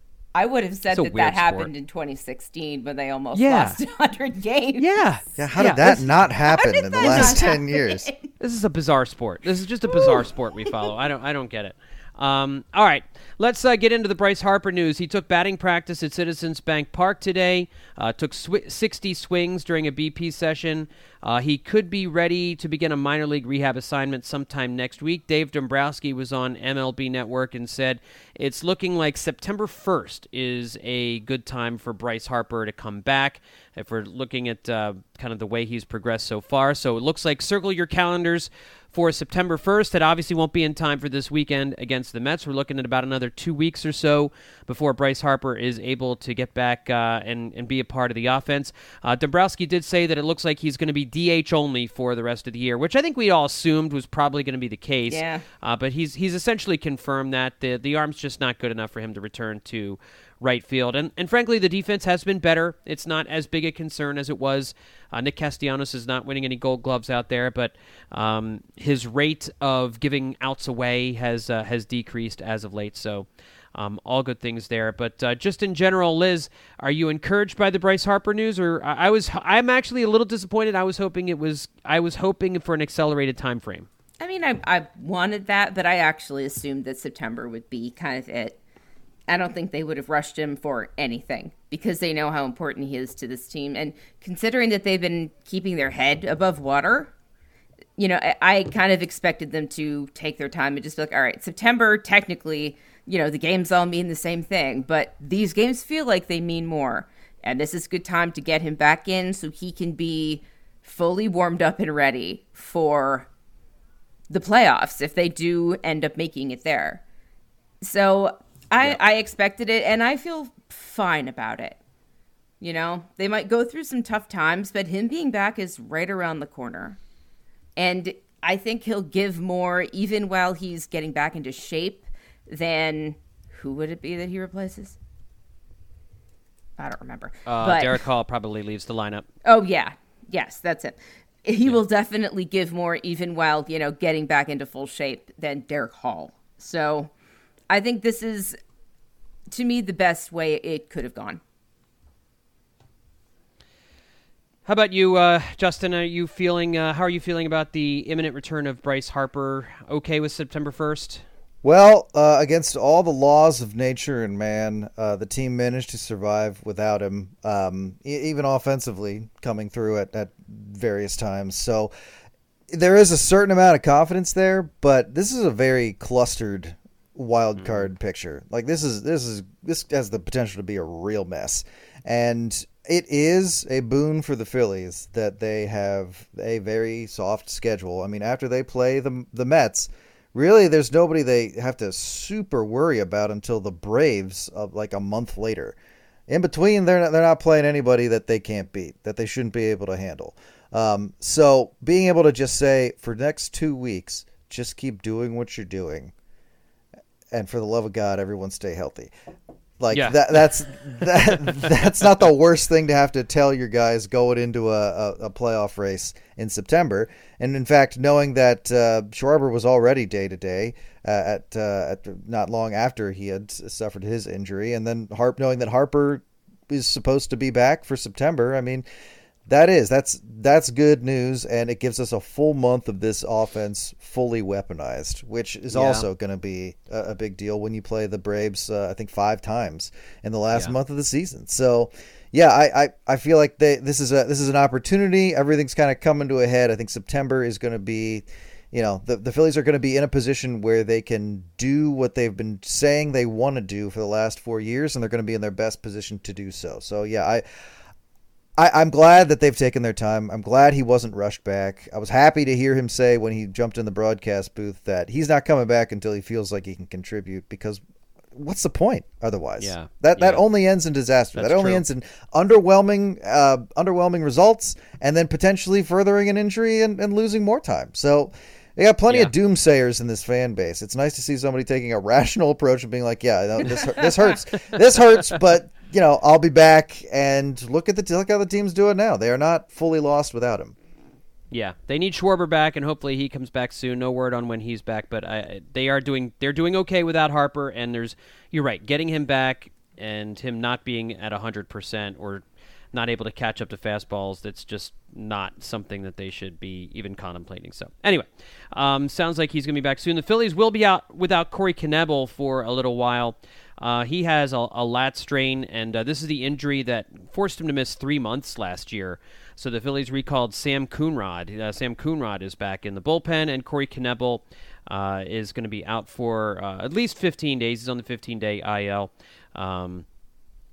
[SPEAKER 7] I would have said that that
[SPEAKER 5] sport.
[SPEAKER 7] happened in twenty sixteen when they almost
[SPEAKER 5] yeah.
[SPEAKER 7] lost one hundred games.
[SPEAKER 5] Yeah.
[SPEAKER 6] Yeah, how
[SPEAKER 5] yeah,
[SPEAKER 6] did that
[SPEAKER 5] this,
[SPEAKER 6] not happen in the last ten years?
[SPEAKER 5] This is a bizarre sport. This is just a bizarre sport we follow. I don't I don't get it. Um, all right, let's uh, get into the Bryce Harper news. He took batting practice at Citizens Bank Park today, uh, took sw- sixty swings during a B P session. Uh, he could be ready to begin a minor league rehab assignment sometime next week. Dave Dombrowski was on M L B Network and said it's looking like September first is a good time for Bryce Harper to come back if we're looking at uh, kind of the way he's progressed so far. So it looks like circle your calendars for September first. That obviously won't be in time for this weekend against the Mets. We're looking at about another two weeks or so before Bryce Harper is able to get back uh, and, and be a part of the offense. Uh, Dombrowski did say that it looks like he's going to be D H only for the rest of the year, which I think we all assumed was probably going to be the case.
[SPEAKER 7] Yeah.
[SPEAKER 5] Uh, but he's he's essentially confirmed that the the arm's just not good enough for him to return to right field. And and frankly, the defense has been better. It's not as big a concern as it was. Uh, Nick Castellanos is not winning any gold gloves out there, but um, his rate of giving outs away has uh, has decreased as of late. So um, all good things there. But uh, just in general, Liz, are you encouraged by the Bryce Harper news? Or I, I was I'm actually a little disappointed. I was hoping it was I was hoping for an accelerated time frame.
[SPEAKER 7] I mean, I, I wanted that, but I actually assumed that September would be kind of it. I don't think they would have rushed him for anything because they know how important he is to this team. And considering that they've been keeping their head above water, you know, I, I kind of expected them to take their time and just be like, all right, September, technically, you know, the games all mean the same thing, but these games feel like they mean more. And this is a good time to get him back in so he can be fully warmed up and ready for the playoffs if they do end up making it there. So I, yeah. I expected it, and I feel fine about it. You know, they might go through some tough times, but him being back is right around the corner. And I think he'll give more, even while he's getting back into shape, than who would it be that he replaces? I don't remember.
[SPEAKER 5] Uh,
[SPEAKER 7] but,
[SPEAKER 5] Derek Hall probably leaves the lineup.
[SPEAKER 7] Oh, yeah. Yes, that's it. He
[SPEAKER 5] yeah.
[SPEAKER 7] will definitely give more, even while, you know, getting back into full shape, than Derek Hall. So I think this is, to me, the best way it could have gone.
[SPEAKER 5] How about you, uh, Justin? Are you feeling? Uh, how are you feeling about the imminent return of Bryce Harper? Okay with September first?
[SPEAKER 6] Well, uh, against all the laws of nature and man, uh, the team managed to survive without him, um, e- even offensively, coming through at, at various times. So there is a certain amount of confidence there, but this is a very clustered wild card mm. picture. Like this is this is this has the potential to be a real mess, and it is a boon for the Phillies that they have a very soft schedule. I mean, after they play the the Mets, really there's nobody they have to super worry about until the Braves of like a month later. In between, they're not, they're not playing anybody that they can't beat, that they shouldn't be able to handle. Um, so being able to just say for the next two weeks, just keep doing what you're doing. And for the love of God, everyone stay healthy. Like yeah. that, that's that, that's not the worst thing to have to tell your guys going into a, a, a playoff race in September. And in fact, knowing that uh, Schwarber was already day to day at uh, at not long after he had suffered his injury, and then Harp knowing that Harper is supposed to be back for September. I mean, that is that's that's good news, and it gives us a full month of this offense fully weaponized, which is yeah. also going to be a, a big deal when you play the Braves. Uh, I think five times in the last yeah. month of the season. So, yeah, I, I, I feel like they this is a this is an opportunity. Everything's kind of coming to a head. I think September is going to be, you know, the the Phillies are going to be in a position where they can do what they've been saying they want to do for the last four years, and they're going to be in their best position to do so. So, yeah, I. I, I'm glad that they've taken their time. I'm glad he wasn't rushed back. I was happy to hear him say when he jumped in the broadcast booth that he's not coming back until he feels like he can contribute, because what's the point otherwise?
[SPEAKER 5] Yeah.
[SPEAKER 6] That
[SPEAKER 5] yeah.
[SPEAKER 6] that only ends in disaster.
[SPEAKER 5] That's
[SPEAKER 6] that only
[SPEAKER 5] true.
[SPEAKER 6] ends in underwhelming uh, underwhelming results, and then potentially furthering an injury and, and losing more time. So they got plenty
[SPEAKER 5] yeah.
[SPEAKER 6] of doomsayers in this fan base. It's nice to see somebody taking a rational approach and being like, yeah, no, this this hurts. This hurts, but you know, I'll be back, and look at the look how the team's doing now. They are not fully lost without him.
[SPEAKER 5] Yeah, they need Schwarber back, and hopefully he comes back soon. No word on when he's back, but I, they are doing they're doing okay without Harper. And there's you're right, getting him back and him not being at a hundred percent or not able to catch up to fastballs. That's just not something that they should be even contemplating. So anyway, um, sounds like he's going to be back soon. The Phillies will be out without Corey Knebel for a little while. Uh, he has a, a lat strain, and uh, this is the injury that forced him to miss three months last year. So the Phillies recalled Sam Coonrod. Uh, Sam Coonrod is back in the bullpen, and Corey Knebel uh, is going to be out for uh, at least fifteen days. He's on the fifteen-day I L. Um,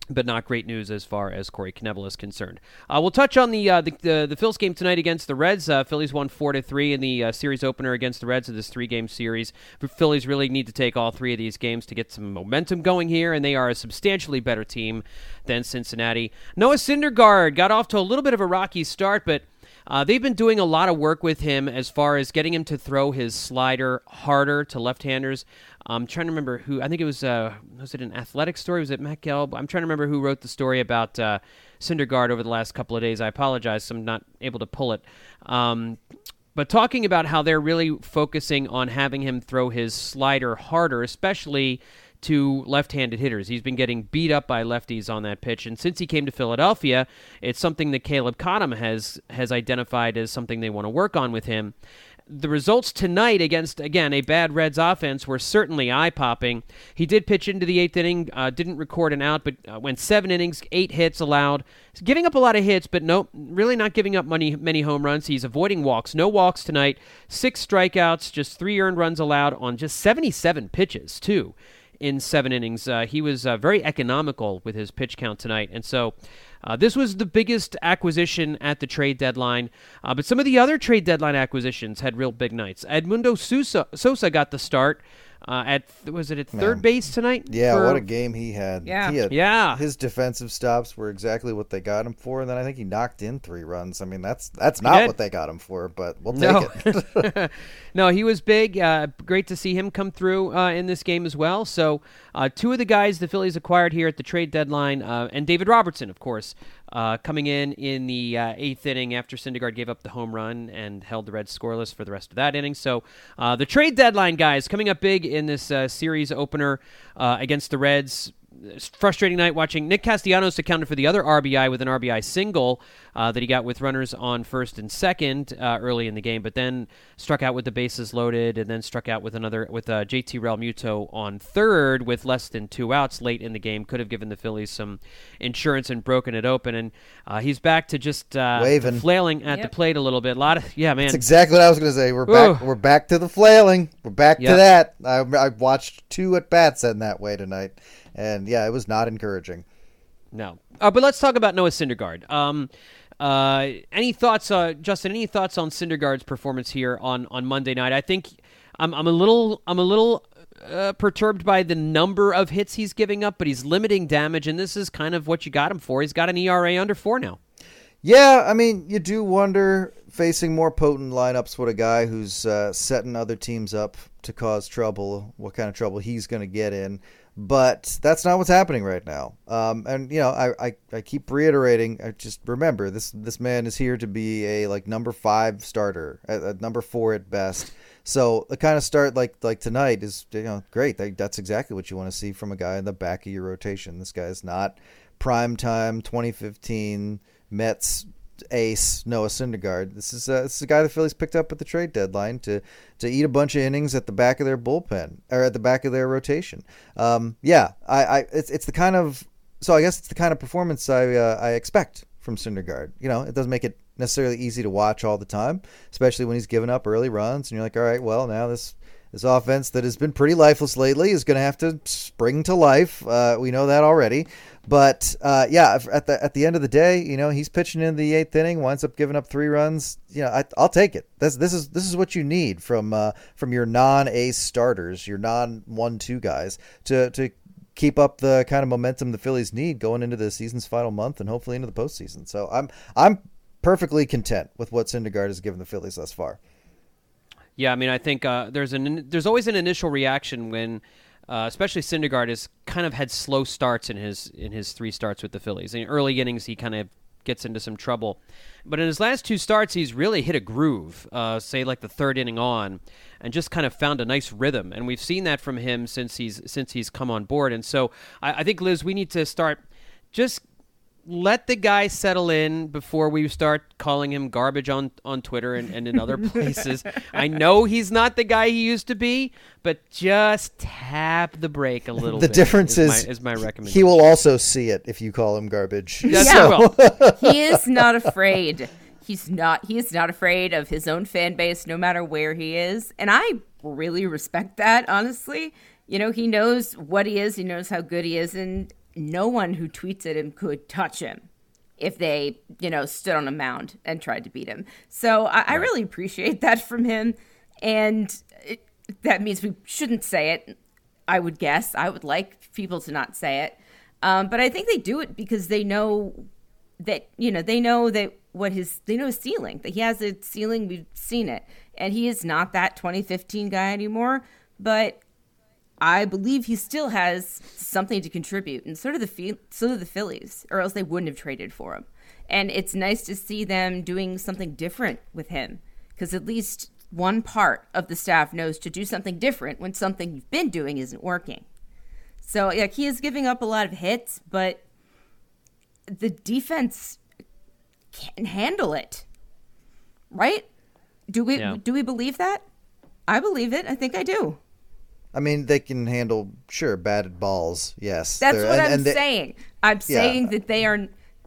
[SPEAKER 5] but not great news as far as Corey Knebel is concerned. Uh, we'll touch on the, uh, the the the Phils game tonight against the Reds. Uh, Phillies won four to three in the uh, series opener against the Reds of this three-game series. The Phillies really need to take all three of these games to get some momentum going here, and they are a substantially better team than Cincinnati. Noah Syndergaard got off to a little bit of a rocky start, but Uh, they've been doing a lot of work with him as far as getting him to throw his slider harder to left-handers. I'm trying to remember who. I think it was, uh, was it an Athletic story? Was it Matt Gelb? I'm trying to remember who wrote the story about uh, Syndergaard over the last couple of days. I apologize, I'm not able to pull it. Um, but talking about how they're really focusing on having him throw his slider harder, especially to left-handed hitters. He's been getting beat up by lefties on that pitch, and since he came to Philadelphia, it's something that Caleb Cottom has has identified as something they want to work on with him. The results tonight against, again, a bad Reds offense were certainly eye-popping. He did pitch into the eighth inning, uh, didn't record an out, but uh, went seven innings, eight hits allowed. He's giving up a lot of hits, but no, really not giving up many, many home runs. He's avoiding walks. No walks tonight. Six strikeouts, just three earned runs allowed on just seventy-seven pitches, too. In seven innings. Uh, he was uh, very economical with his pitch count tonight. And so uh, this was the biggest acquisition at the trade deadline. Uh, but some of the other trade deadline acquisitions had real big nights. Edmundo Sosa, Sosa got the start uh, at, was it at third
[SPEAKER 6] Man.
[SPEAKER 5] base tonight?
[SPEAKER 6] Yeah,
[SPEAKER 5] for...
[SPEAKER 6] what a game he had.
[SPEAKER 7] Yeah.
[SPEAKER 6] He had.
[SPEAKER 5] Yeah.
[SPEAKER 6] His defensive stops were exactly what they got him for, and then I think he knocked in three runs. I mean, that's that's not what they got him for, but we'll take
[SPEAKER 5] no.
[SPEAKER 6] it.
[SPEAKER 5] No, he was big. Uh, great to see him come through uh, in this game as well. So uh, two of the guys the Phillies acquired here at the trade deadline, uh, and David Robertson, of course, uh, coming in in the uh, eighth inning after Syndergaard gave up the home run and held the Reds scoreless for the rest of that inning. So uh, the trade deadline guys coming up big in this uh, series opener uh, against the Reds. Frustrating night watching. Nick Castellanos accounted for the other R B I with an R B I single uh, that he got with runners on first and second uh, early in the game, but then struck out with the bases loaded, and then struck out with another with uh, J T Realmuto on third with less than two outs late in the game. Could have given the Phillies some insurance and broken it open, and uh, he's back to just uh,
[SPEAKER 6] Waving.
[SPEAKER 5] flailing at
[SPEAKER 7] Yep.
[SPEAKER 5] the plate a little bit. A lot of yeah, man.
[SPEAKER 6] That's exactly what I was going to say. We're back.
[SPEAKER 5] Ooh.
[SPEAKER 6] We're back to the flailing. We're back
[SPEAKER 5] Yep.
[SPEAKER 6] to that. I, I watched two at bats in that way tonight, and yeah, it was not encouraging.
[SPEAKER 5] No. Uh, but let's talk about Noah Syndergaard. Um, uh, any thoughts, uh, Justin? Any thoughts on Syndergaard's performance here on, on Monday night? I think I'm I'm a little I'm a little uh, perturbed by the number of hits he's giving up, but he's limiting damage, and this is kind of what you got him for. He's got an E R A under four now.
[SPEAKER 6] Yeah, I mean, you do wonder, facing more potent lineups, what a guy who's uh, setting other teams up to cause trouble, what kind of trouble he's going to get in. But that's not what's happening right now. Um, and, you know, I, I, I keep reiterating, I just remember, this this man is here to be a, like, number five starter, a, a number four at best. So the kind of start like like tonight is, you know, great. That, that's exactly what you want to see from a guy in the back of your rotation. This guy is not prime time twenty fifteen Mets ace Noah Syndergaard. This is uh, this is a guy the Phillies picked up at the trade deadline to to eat a bunch of innings at the back of their bullpen or at the back of their rotation. Um, yeah, I, I it's it's the kind of so I guess it's the kind of performance I uh, I expect from Syndergaard. You know, it doesn't make it necessarily easy to watch all the time, especially when he's giving up early runs, and you're like, all right, well, now this. This offense that has been pretty lifeless lately is going to have to spring to life. Uh, we know that already. But, uh, yeah, at the at the end of the day, you know, he's pitching in the eighth inning, winds up giving up three runs. You know, I, I'll take it. This, this is this is what you need from uh, from your non-ace starters, your non-one two guys, to, to keep up the kind of momentum the Phillies need going into the season's final month and hopefully into the postseason. So I'm I'm perfectly content with what Syndergaard has given the Phillies thus far.
[SPEAKER 5] Yeah, I mean, I think uh, there's an there's always an initial reaction when, uh, especially Syndergaard has kind of had slow starts in his in his three starts with the Phillies. In early innings, he kind of gets into some trouble, but in his last two starts, he's really hit a groove. Uh, say like the third inning on, and just kind of found a nice rhythm. And we've seen that from him since he's since he's come on board. And so I, I think, Liz, we need to start just. Let the guy settle in before we start calling him garbage on, on Twitter and, and in other places. I know he's not the guy he used to be, but just tap the brake a little
[SPEAKER 6] the
[SPEAKER 5] bit.
[SPEAKER 6] The difference
[SPEAKER 5] is,
[SPEAKER 6] is,
[SPEAKER 5] my, is my recommendation.
[SPEAKER 6] He will also see it if you call him garbage.
[SPEAKER 5] Yes,
[SPEAKER 7] Yeah.
[SPEAKER 5] he will.
[SPEAKER 7] He is not afraid. He's not he is not afraid of his own fan base, no matter where he is. And I really respect that, honestly. You know, he knows what he is, he knows how good he is, and no one who tweets at him could touch him if they, you know, stood on a mound and tried to beat him. So I, I really appreciate that from him. And it, that means we shouldn't say it, I would guess. I would like people to not say it. Um, but I think they do it because they know that, you know, they know that what his, they know his ceiling, that he has a ceiling. We've seen it. And he is not that twenty fifteen guy anymore. But I believe he still has something to contribute, and so do the so do the Phillies, or else they wouldn't have traded for him. And it's nice to see them doing something different with him, because at least one part of the staff knows to do something different when something you've been doing isn't working. So, like, he is giving up a lot of hits, but the defense can handle it, right? Do we
[SPEAKER 5] yeah.
[SPEAKER 7] do we believe that? I believe it. I think I do.
[SPEAKER 6] I mean, they can handle, sure, batted balls, yes.
[SPEAKER 7] That's
[SPEAKER 6] They're,
[SPEAKER 7] what
[SPEAKER 6] and,
[SPEAKER 7] I'm
[SPEAKER 6] and they,
[SPEAKER 7] saying. I'm
[SPEAKER 6] yeah.
[SPEAKER 7] saying that they are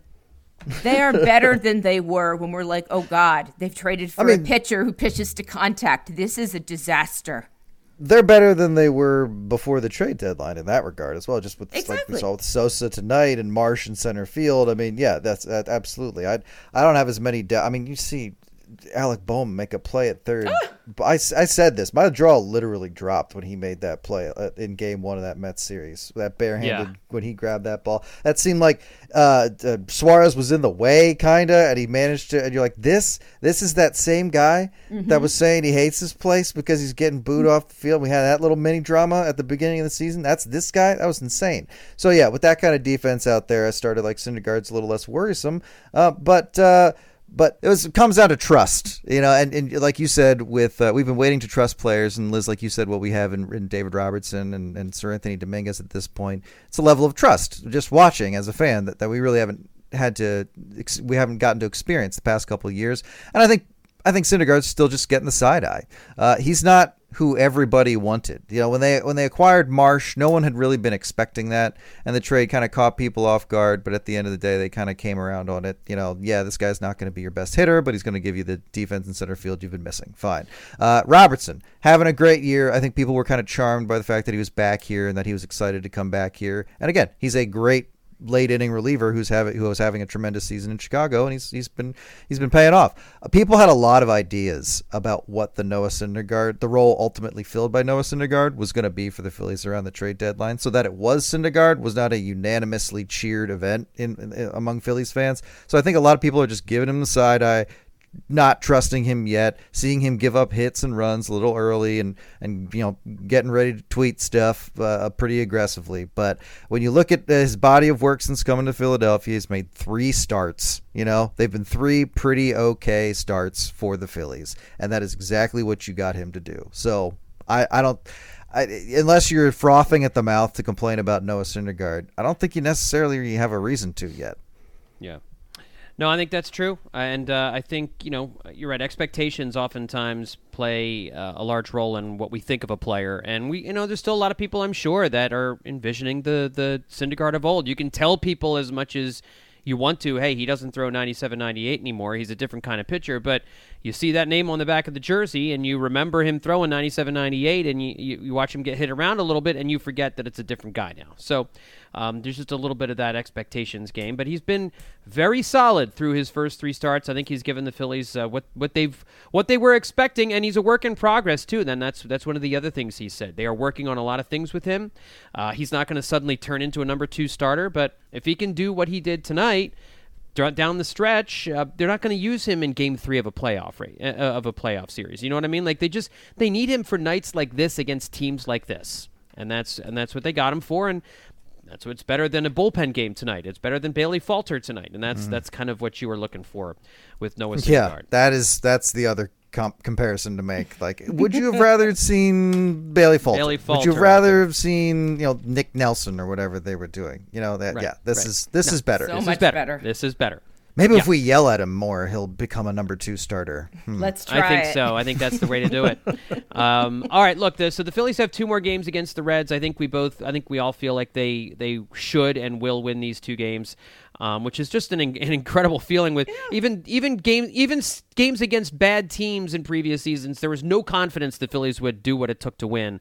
[SPEAKER 7] they are better than they were when we're like, oh, God, they've traded for
[SPEAKER 6] I mean,
[SPEAKER 7] a pitcher who pitches to contact. This is a disaster.
[SPEAKER 6] They're better than they were before the trade deadline in that regard as well, just with
[SPEAKER 7] Exactly.
[SPEAKER 6] like we saw with Sosa tonight and Marsh in center field. I mean, yeah, that's that, absolutely. I I don't have as many – I mean, you see – Alec Bohm make a play at third. I, I said this. My jaw literally dropped when he made that play in game one of that Mets series. That barehanded
[SPEAKER 5] yeah.
[SPEAKER 6] when he grabbed that ball. That seemed like uh, uh, Suarez was in the way, kind of, and he managed to – and you're like, this this is that same guy mm-hmm. that was saying he hates this place because he's getting booed mm-hmm. off the field. We had that little mini drama at the beginning of the season. That's this guy? That was insane. So, yeah, with that kind of defense out there, I started like Syndergaard's a little less worrisome. Uh, but uh, – But it, was, it comes down to trust, you know, and, and like you said, with uh, we've been waiting to trust players, and Liz, like you said, what we have in, in David Robertson and, and Sir Anthony Dominguez at this point, it's a level of trust, just watching as a fan, that, that we really haven't had to, we haven't gotten to experience the past couple of years. And I think I think Syndergaard's still just getting the side eye. Uh, he's not who everybody wanted. You know, when they when they acquired Marsh, no one had really been expecting that, and the trade kind of caught people off guard. But at the end of the day, they kind of came around on it. You know, yeah, this guy's not going to be your best hitter, but he's going to give you the defense in center field you've been missing. Fine. Uh, Robertson having a great year. I think people were kind of charmed by the fact that he was back here and that he was excited to come back here. And again, he's a great late inning reliever who's having who was having a tremendous season in Chicago, and he's he's been he's been paying off. Uh, people had a lot of ideas about what the Noah Syndergaard, the role ultimately filled by Noah Syndergaard, was going to be for the Phillies around the trade deadline. So that it was Syndergaard was not a unanimously cheered event in, in among Phillies fans. So I think a lot of people are just giving him the side eye, not trusting him yet, seeing him give up hits and runs a little early, and, and you know, getting ready to tweet stuff uh, pretty aggressively. But when you look at his body of work since coming to Philadelphia, he's made three starts. You know, they've been three pretty okay starts for the Phillies, and that is exactly what you got him to do. So I, I don't... I, unless you're frothing at the mouth to complain about Noah Syndergaard, I don't think you necessarily have a reason to yet.
[SPEAKER 5] Yeah. No, I think that's true, and uh, I think, you know, you're right. Expectations oftentimes play uh, a large role in what we think of a player, and we, you know, there's still a lot of people, I'm sure, that are envisioning the the Syndergaard of old. You can tell people as much as you want to, hey, he doesn't throw ninety-seven, ninety-eight anymore. He's a different kind of pitcher, but you see that name on the back of the jersey, and you remember him throwing ninety-seven, ninety-eight, and you, you, you watch him get hit around a little bit, and you forget that it's a different guy now. So um, there's just a little bit of that expectations game, but he's been very solid through his first three starts. I think he's given the Phillies uh, what what they've what they were expecting, and he's a work in progress too. Then that's that's one of the other things he said. They are working on a lot of things with him. Uh, he's not going to suddenly turn into a number two starter, but if he can do what he did tonight down the stretch, uh, they're not going to use him in game three of a playoff rate, uh, of a playoff series. You know what I mean? Like they just they need him for nights like this against teams like this, and that's and that's what they got him for. And that's what's better than a bullpen game tonight. It's better than Bailey Falter tonight, and that's mm. that's kind of what you were looking for with Noah Syndergaard.
[SPEAKER 6] Yeah, that is that's the other comp- comparison to make. Like, would you have rather seen Bailey Falter?
[SPEAKER 5] Bailey Falter?
[SPEAKER 6] Would you have rather have seen, you know, Nick Nelson or whatever they were doing? You know that.
[SPEAKER 5] Right,
[SPEAKER 6] yeah, this
[SPEAKER 5] right.
[SPEAKER 6] is this
[SPEAKER 5] no,
[SPEAKER 6] is better.
[SPEAKER 7] So
[SPEAKER 5] this
[SPEAKER 7] much
[SPEAKER 5] is better.
[SPEAKER 7] better.
[SPEAKER 5] This is better.
[SPEAKER 6] Maybe
[SPEAKER 5] yeah.
[SPEAKER 6] if we yell at him more, he'll become a number two starter. Hmm.
[SPEAKER 7] Let's try
[SPEAKER 5] I think
[SPEAKER 7] it.
[SPEAKER 5] so. I think that's the way to do it. um, all right, look. The, so the Phillies have two more games against the Reds. I think we both. I think we all feel like they they should and will win these two games, um, which is just an, an incredible feeling. With yeah. even even game even games against bad teams in previous seasons, there was no confidence the Phillies would do what it took to win.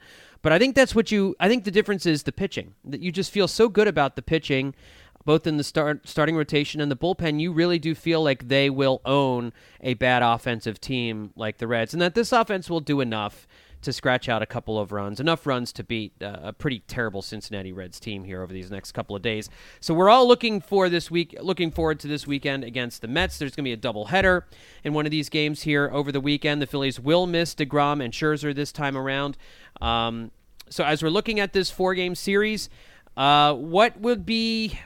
[SPEAKER 5] But I think that's what you. I think the difference is the pitching. That you just feel so good about the pitching, both in the start starting rotation and the bullpen. You really do feel like they will own a bad offensive team like the Reds, and that this offense will do enough to scratch out a couple of runs, enough runs to beat uh, a pretty terrible Cincinnati Reds team here over these next couple of days. So we're all looking for this week, looking forward to this weekend against the Mets. There's going to be a doubleheader in one of these games here over the weekend. The Phillies will miss DeGrom and Scherzer this time around. Um, so as we're looking at this four-game series, uh, what would be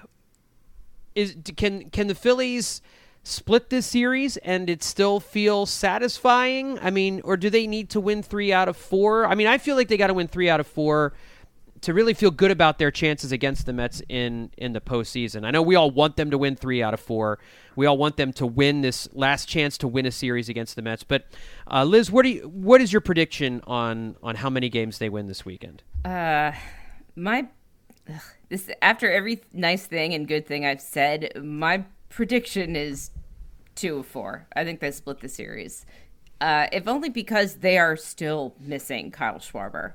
[SPEAKER 5] is can can the Phillies split this series and it still feels satisfying? I mean, or do they need to win three out of four? I mean, I feel like they got to win three out of four to really feel good about their chances against the Mets in, in the postseason. I know we all want them to win three out of four. We all want them to win this last chance to win a series against the Mets. But uh, Liz, what do you, what is your prediction on on how many games they win this weekend?
[SPEAKER 7] Uh, my ugh, this after every nice thing and good thing I've said, my prediction is two of four. I think they split the series. Uh, if only because they are still missing Kyle Schwarber.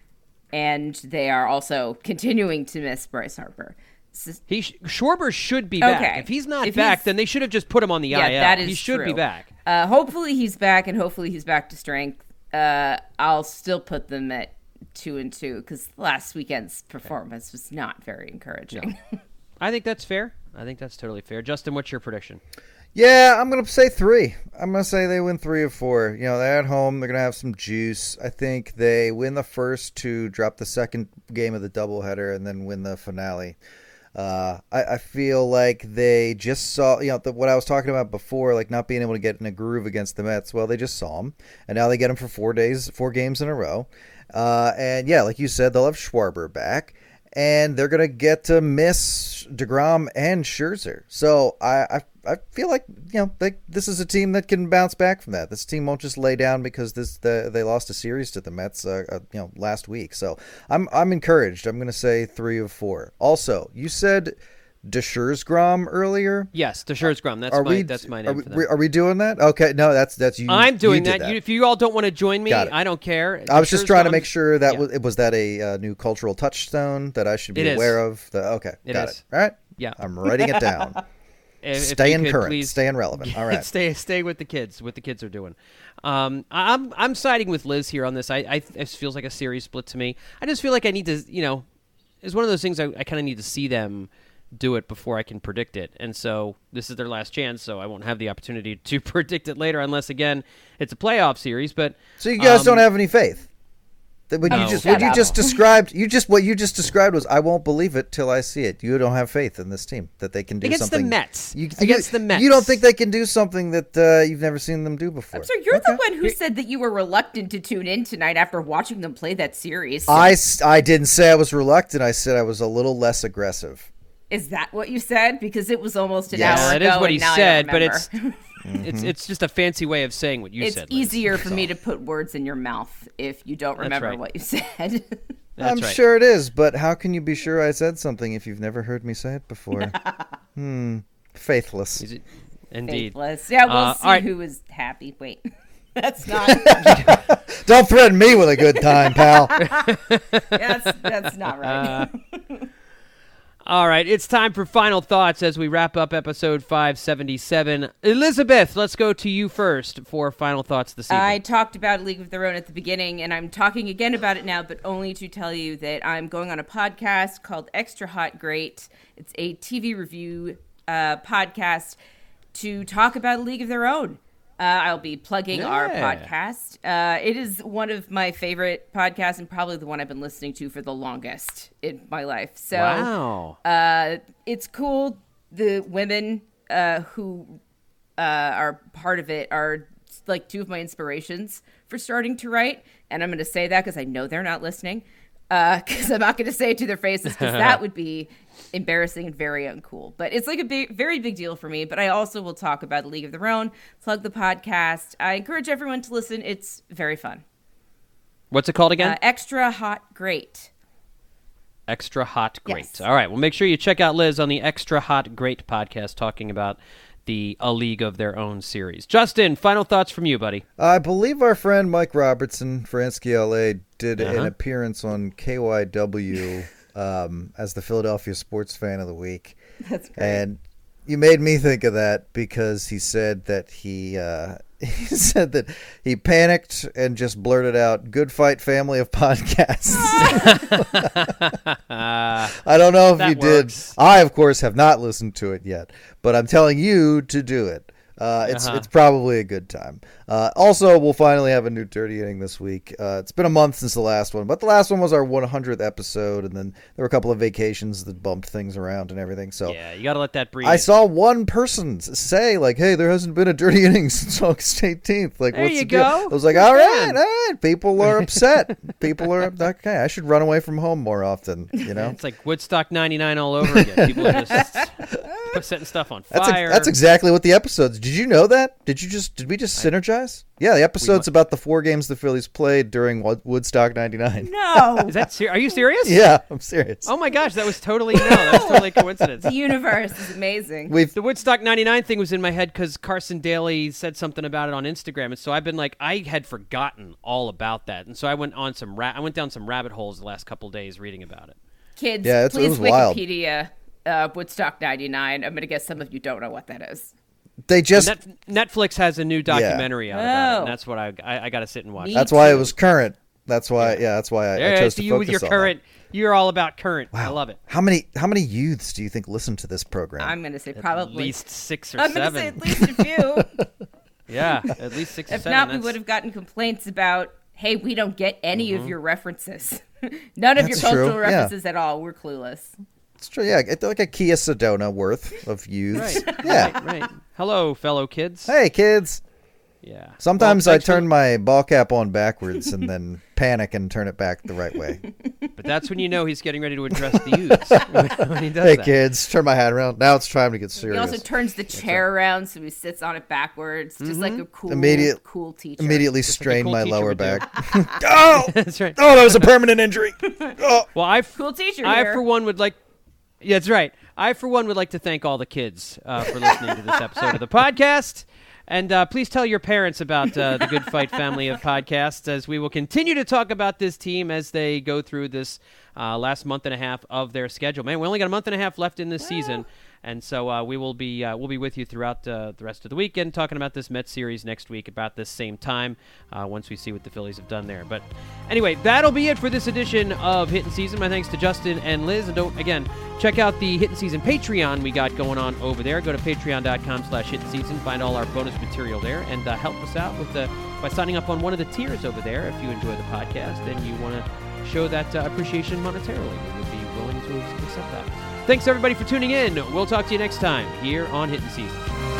[SPEAKER 7] And they are also continuing to miss Bryce Harper.
[SPEAKER 5] He Schwarber should be back.
[SPEAKER 7] Okay.
[SPEAKER 5] If he's not
[SPEAKER 7] if
[SPEAKER 5] back,
[SPEAKER 7] he's,
[SPEAKER 5] then they should have just put him on the
[SPEAKER 7] yeah,
[SPEAKER 5] I L.
[SPEAKER 7] That is
[SPEAKER 5] he should
[SPEAKER 7] true.
[SPEAKER 5] be back.
[SPEAKER 7] Uh, hopefully he's back, and hopefully he's back to strength. Uh, I'll still put them at two and two because last weekend's performance was not very encouraging.
[SPEAKER 5] No. I think that's fair. I think that's totally fair. Justin, what's your prediction?
[SPEAKER 6] Yeah, I'm going to say three. I'm going to say they win three of four. You know, they're at home. They're going to have some juice. I think they win the first two, drop the second game of the doubleheader, and then win the finale. Uh, I, I feel like they just saw, you know, the, what I was talking about before, like not being able to get in a groove against the Mets. Well, they just saw them, and now they get them for four days, four games in a row. Uh, and, yeah, like you said, they'll have Schwarber back. And they're going to get to miss DeGrom and Scherzer. So I, I I feel like, you know, they, this is a team that can bounce back from that. This team won't just lay down because this the, they lost a series to the Mets uh, uh, you know, last week. So I'm I'm encouraged. I'm going to say three of four. Also, you said DeScherzgrom earlier.
[SPEAKER 5] Yes, DeScherzgrom. That's
[SPEAKER 6] are
[SPEAKER 5] my
[SPEAKER 6] we,
[SPEAKER 5] that's my
[SPEAKER 6] are
[SPEAKER 5] name
[SPEAKER 6] we,
[SPEAKER 5] for them.
[SPEAKER 6] Are we doing that? Okay, no, that's that's you.
[SPEAKER 5] I'm doing
[SPEAKER 6] you
[SPEAKER 5] that.
[SPEAKER 6] that.
[SPEAKER 5] You, if you all don't want to join me,
[SPEAKER 6] Got it.
[SPEAKER 5] I don't care.
[SPEAKER 6] I was just trying to make
[SPEAKER 5] DeScherzgrom-
[SPEAKER 6] sure that
[SPEAKER 5] yeah.
[SPEAKER 6] was was that a uh, new cultural touchstone that I should be
[SPEAKER 5] It is.
[SPEAKER 6] aware of. The, okay,
[SPEAKER 5] It
[SPEAKER 6] got
[SPEAKER 5] is.
[SPEAKER 6] it. All right.
[SPEAKER 5] Yeah.
[SPEAKER 6] I'm writing it down.
[SPEAKER 5] If- if
[SPEAKER 6] Staying
[SPEAKER 5] you could
[SPEAKER 6] current,
[SPEAKER 5] please-
[SPEAKER 6] staying relevant. All right.
[SPEAKER 5] stay stay with the kids. What the kids are doing. Um, I- I'm I'm siding with Liz here on this. I, I it feels like a series split to me. I just feel like I need to, you know, it's one of those things I, I kind of need to see them do it before I can predict it. And so this is their last chance, so I won't have the opportunity to predict it later unless, again, it's a playoff series. But
[SPEAKER 6] So you guys
[SPEAKER 5] um,
[SPEAKER 6] don't have any faith? That What you
[SPEAKER 5] No.
[SPEAKER 6] just
[SPEAKER 7] Shut
[SPEAKER 6] what you
[SPEAKER 7] up.
[SPEAKER 6] just described, you just what you just described was I won't believe it till I see it. You don't have faith in this team that they can do
[SPEAKER 5] Against the
[SPEAKER 6] something
[SPEAKER 5] Mets.
[SPEAKER 6] You,
[SPEAKER 5] Against
[SPEAKER 6] you,
[SPEAKER 5] the Mets.
[SPEAKER 6] You don't think they can do something that uh, you've never seen them do before?
[SPEAKER 7] I'm sorry, you're the
[SPEAKER 6] Okay.
[SPEAKER 7] one who said that you were reluctant to tune in tonight after watching them play that series.
[SPEAKER 6] I, s- I didn't say I was reluctant. I said I was a little less aggressive.
[SPEAKER 7] Is that what you said? Because it was almost an
[SPEAKER 6] Yes.
[SPEAKER 7] hour
[SPEAKER 5] That
[SPEAKER 7] ago.
[SPEAKER 5] is what he
[SPEAKER 7] and now I
[SPEAKER 5] said, but
[SPEAKER 7] remember.
[SPEAKER 5] it's it's it's just a fancy way of saying what you
[SPEAKER 7] It's
[SPEAKER 5] said. Liz.
[SPEAKER 7] easier for me to put words in your mouth if you don't remember
[SPEAKER 5] right.
[SPEAKER 7] what you said.
[SPEAKER 5] That's
[SPEAKER 6] I'm
[SPEAKER 5] right.
[SPEAKER 6] sure it is, but how can you be sure I said something if you've never heard me say it before? hmm. Faithless.
[SPEAKER 5] Is it- Indeed.
[SPEAKER 7] Faithless. Yeah, we'll
[SPEAKER 5] Uh,
[SPEAKER 7] see
[SPEAKER 5] all right.
[SPEAKER 7] who is happy. Wait, that's not.
[SPEAKER 6] Don't threaten me with a good time, pal.
[SPEAKER 7] that's that's not right.
[SPEAKER 5] All right, it's time for final thoughts as we wrap up episode five seventy-seven. Elizabeth, let's go to you first for final thoughts this evening.
[SPEAKER 7] I talked about A League of Their Own at the beginning, and I'm talking again about it now, but only to tell you that I'm going on a podcast called Extra Hot Great. It's a T V review uh, podcast to talk about A League of Their Own. Uh, I'll be plugging our
[SPEAKER 5] Yeah.
[SPEAKER 7] podcast. Uh, it is one of my favorite podcasts and probably the one I've been listening to for the longest in my life. So
[SPEAKER 5] wow.
[SPEAKER 7] uh, it's cool. The women uh, who uh, are part of it are like two of my inspirations for starting to write. And I'm going to say that because I know they're not listening. Because uh, I'm not going to say it to their faces because that would be embarrassing and very uncool. But it's like a big, very big deal for me. But I also will talk about A League of Their Own, plug the podcast. I encourage everyone to listen. It's very fun.
[SPEAKER 5] What's it called again?
[SPEAKER 7] Uh, Extra Hot Great.
[SPEAKER 5] Extra Hot Great.
[SPEAKER 7] Yes.
[SPEAKER 5] All right. Well, make sure you check out Liz on the Extra Hot Great podcast talking about the A League of Their Own series. Justin, final thoughts from you, buddy.
[SPEAKER 6] I believe our friend Mike Robertson for N S K L A did
[SPEAKER 5] Uh-huh.
[SPEAKER 6] an appearance on K Y W um, as the Philadelphia Sports Fan of the Week.
[SPEAKER 7] That's great.
[SPEAKER 6] And you made me think of that because he said that he uh, he said that he panicked and just blurted out, "Good Fight family of podcasts." I don't know if
[SPEAKER 5] That
[SPEAKER 6] you
[SPEAKER 5] works.
[SPEAKER 6] did. I, of course, have not listened to it yet, but I'm telling you to do it. Uh, it's
[SPEAKER 5] Uh-huh.
[SPEAKER 6] it's probably a good time. Uh, also, we'll finally have a new Dirty Inning this week. Uh, it's been a month since the last one, but the last one was our one hundredth episode, and then there were a couple of vacations that bumped things around and everything. So
[SPEAKER 5] Yeah, you got to let that breathe.
[SPEAKER 6] I saw one person s- say, like, "Hey, there hasn't been a Dirty Inning since August eighteenth." Like,
[SPEAKER 5] There
[SPEAKER 6] what's
[SPEAKER 5] you
[SPEAKER 6] the deal?
[SPEAKER 5] go.
[SPEAKER 6] I was like,
[SPEAKER 5] Good
[SPEAKER 6] all right,
[SPEAKER 5] man.
[SPEAKER 6] all right. People are upset. People are okay. I should run away from home more often. You know,
[SPEAKER 5] It's like Woodstock ninety-nine all over again. People are just setting stuff on
[SPEAKER 6] that's
[SPEAKER 5] fire.
[SPEAKER 6] ex- that's exactly what the episodes. Did you know that? Did you just did we just synergize? Yeah, the episode's about the four games the Phillies played during Wo- Woodstock ninety-nine.
[SPEAKER 7] No.
[SPEAKER 5] Is that ser- Are you serious?
[SPEAKER 6] Yeah, I'm serious.
[SPEAKER 5] Oh my gosh, that was totally no, that was totally a coincidence.
[SPEAKER 7] The universe is amazing.
[SPEAKER 6] We've
[SPEAKER 5] The Woodstock ninety-nine thing was in my head because Carson Daly said something about it on Instagram, and so I've been like, I had forgotten all about that, and so I went on some ra- I went down some rabbit holes the last couple days reading about it.
[SPEAKER 7] Kids,
[SPEAKER 6] Yeah, it's- it
[SPEAKER 7] please
[SPEAKER 6] was wild.
[SPEAKER 7] Wikipedia uh, Woodstock ninety-nine. I'm going to guess some of you don't know what that is.
[SPEAKER 6] they just
[SPEAKER 5] Net- Netflix has a new documentary out about it,
[SPEAKER 7] Oh.
[SPEAKER 5] and that's what I I, I got to sit and watch.
[SPEAKER 7] Me
[SPEAKER 6] that's why it
[SPEAKER 7] too.
[SPEAKER 6] was current. That's why yeah, that's why I, I
[SPEAKER 5] Yeah,
[SPEAKER 6] chose
[SPEAKER 5] so
[SPEAKER 6] to
[SPEAKER 5] you with
[SPEAKER 6] focus
[SPEAKER 5] your
[SPEAKER 6] on that.
[SPEAKER 5] current, you're all about current. I love it.
[SPEAKER 6] How many how many youths do you think listen to this program?
[SPEAKER 7] I'm going to say
[SPEAKER 5] At
[SPEAKER 7] probably.
[SPEAKER 5] least six or
[SPEAKER 7] I'm going to say
[SPEAKER 5] seven.
[SPEAKER 7] at least a few.
[SPEAKER 5] Yeah, at least six or
[SPEAKER 7] If
[SPEAKER 5] seven.
[SPEAKER 7] not, we
[SPEAKER 5] That's-
[SPEAKER 7] would have gotten complaints about, hey, we don't get any of your references. None of
[SPEAKER 6] That's
[SPEAKER 7] your cultural
[SPEAKER 6] true, yeah.
[SPEAKER 7] references at all. We're clueless.
[SPEAKER 6] It's true. Yeah, it's like a Kia Sedona worth of youths.
[SPEAKER 5] Right.
[SPEAKER 6] Yeah.
[SPEAKER 5] Right, right. Hello, fellow kids.
[SPEAKER 6] Hey, kids.
[SPEAKER 5] Yeah.
[SPEAKER 6] Sometimes
[SPEAKER 5] Well,
[SPEAKER 6] I
[SPEAKER 5] thanks for-
[SPEAKER 6] turn my ball cap on backwards and then panic and turn it back the right way.
[SPEAKER 5] But that's when you know he's getting ready to address the youths. when he does
[SPEAKER 6] Hey,
[SPEAKER 5] that.
[SPEAKER 6] kids, turn my hat around. Now it's time to get
[SPEAKER 7] He
[SPEAKER 6] serious.
[SPEAKER 7] also turns the chair around so he sits on it backwards, just like a cool,
[SPEAKER 6] Immediate-
[SPEAKER 7] cool teacher.
[SPEAKER 6] Immediately
[SPEAKER 5] like a
[SPEAKER 6] strain
[SPEAKER 5] cool
[SPEAKER 6] my
[SPEAKER 5] teacher
[SPEAKER 6] lower
[SPEAKER 5] would do.
[SPEAKER 6] back. oh,
[SPEAKER 5] That's right.
[SPEAKER 6] oh, that was a permanent injury. Oh.
[SPEAKER 5] Well, I
[SPEAKER 7] Cool teacher
[SPEAKER 5] I
[SPEAKER 7] here.
[SPEAKER 5] for one would like. Yeah, that's right. I for one would like to thank all the kids uh, for listening to this episode of the podcast. And uh, please tell your parents about uh, the Good Fight family of podcasts, as we will continue to talk about this team as they go through this uh, last month and a half of their schedule. Man, we only got a month and a half left in this season, and so uh, we will be uh, we'll be with you throughout uh, the rest of the weekend, talking about this Mets series next week about this same time uh, once we see what the Phillies have done there. But anyway, that'll be it for this edition of Hittin' Season. My thanks to Justin and Liz, and don't again check out the Hittin' Season Patreon we got going on over there. Go to patreon.com slash Hittin' Season, find all our bonus material there, and uh, help us out with the by signing up on one of the tiers over there. If you enjoy the podcast and you want to show that uh, appreciation monetarily, we would be willing to accept that. Thanks everybody for tuning in. We'll talk to you next time here on Hittin' Season.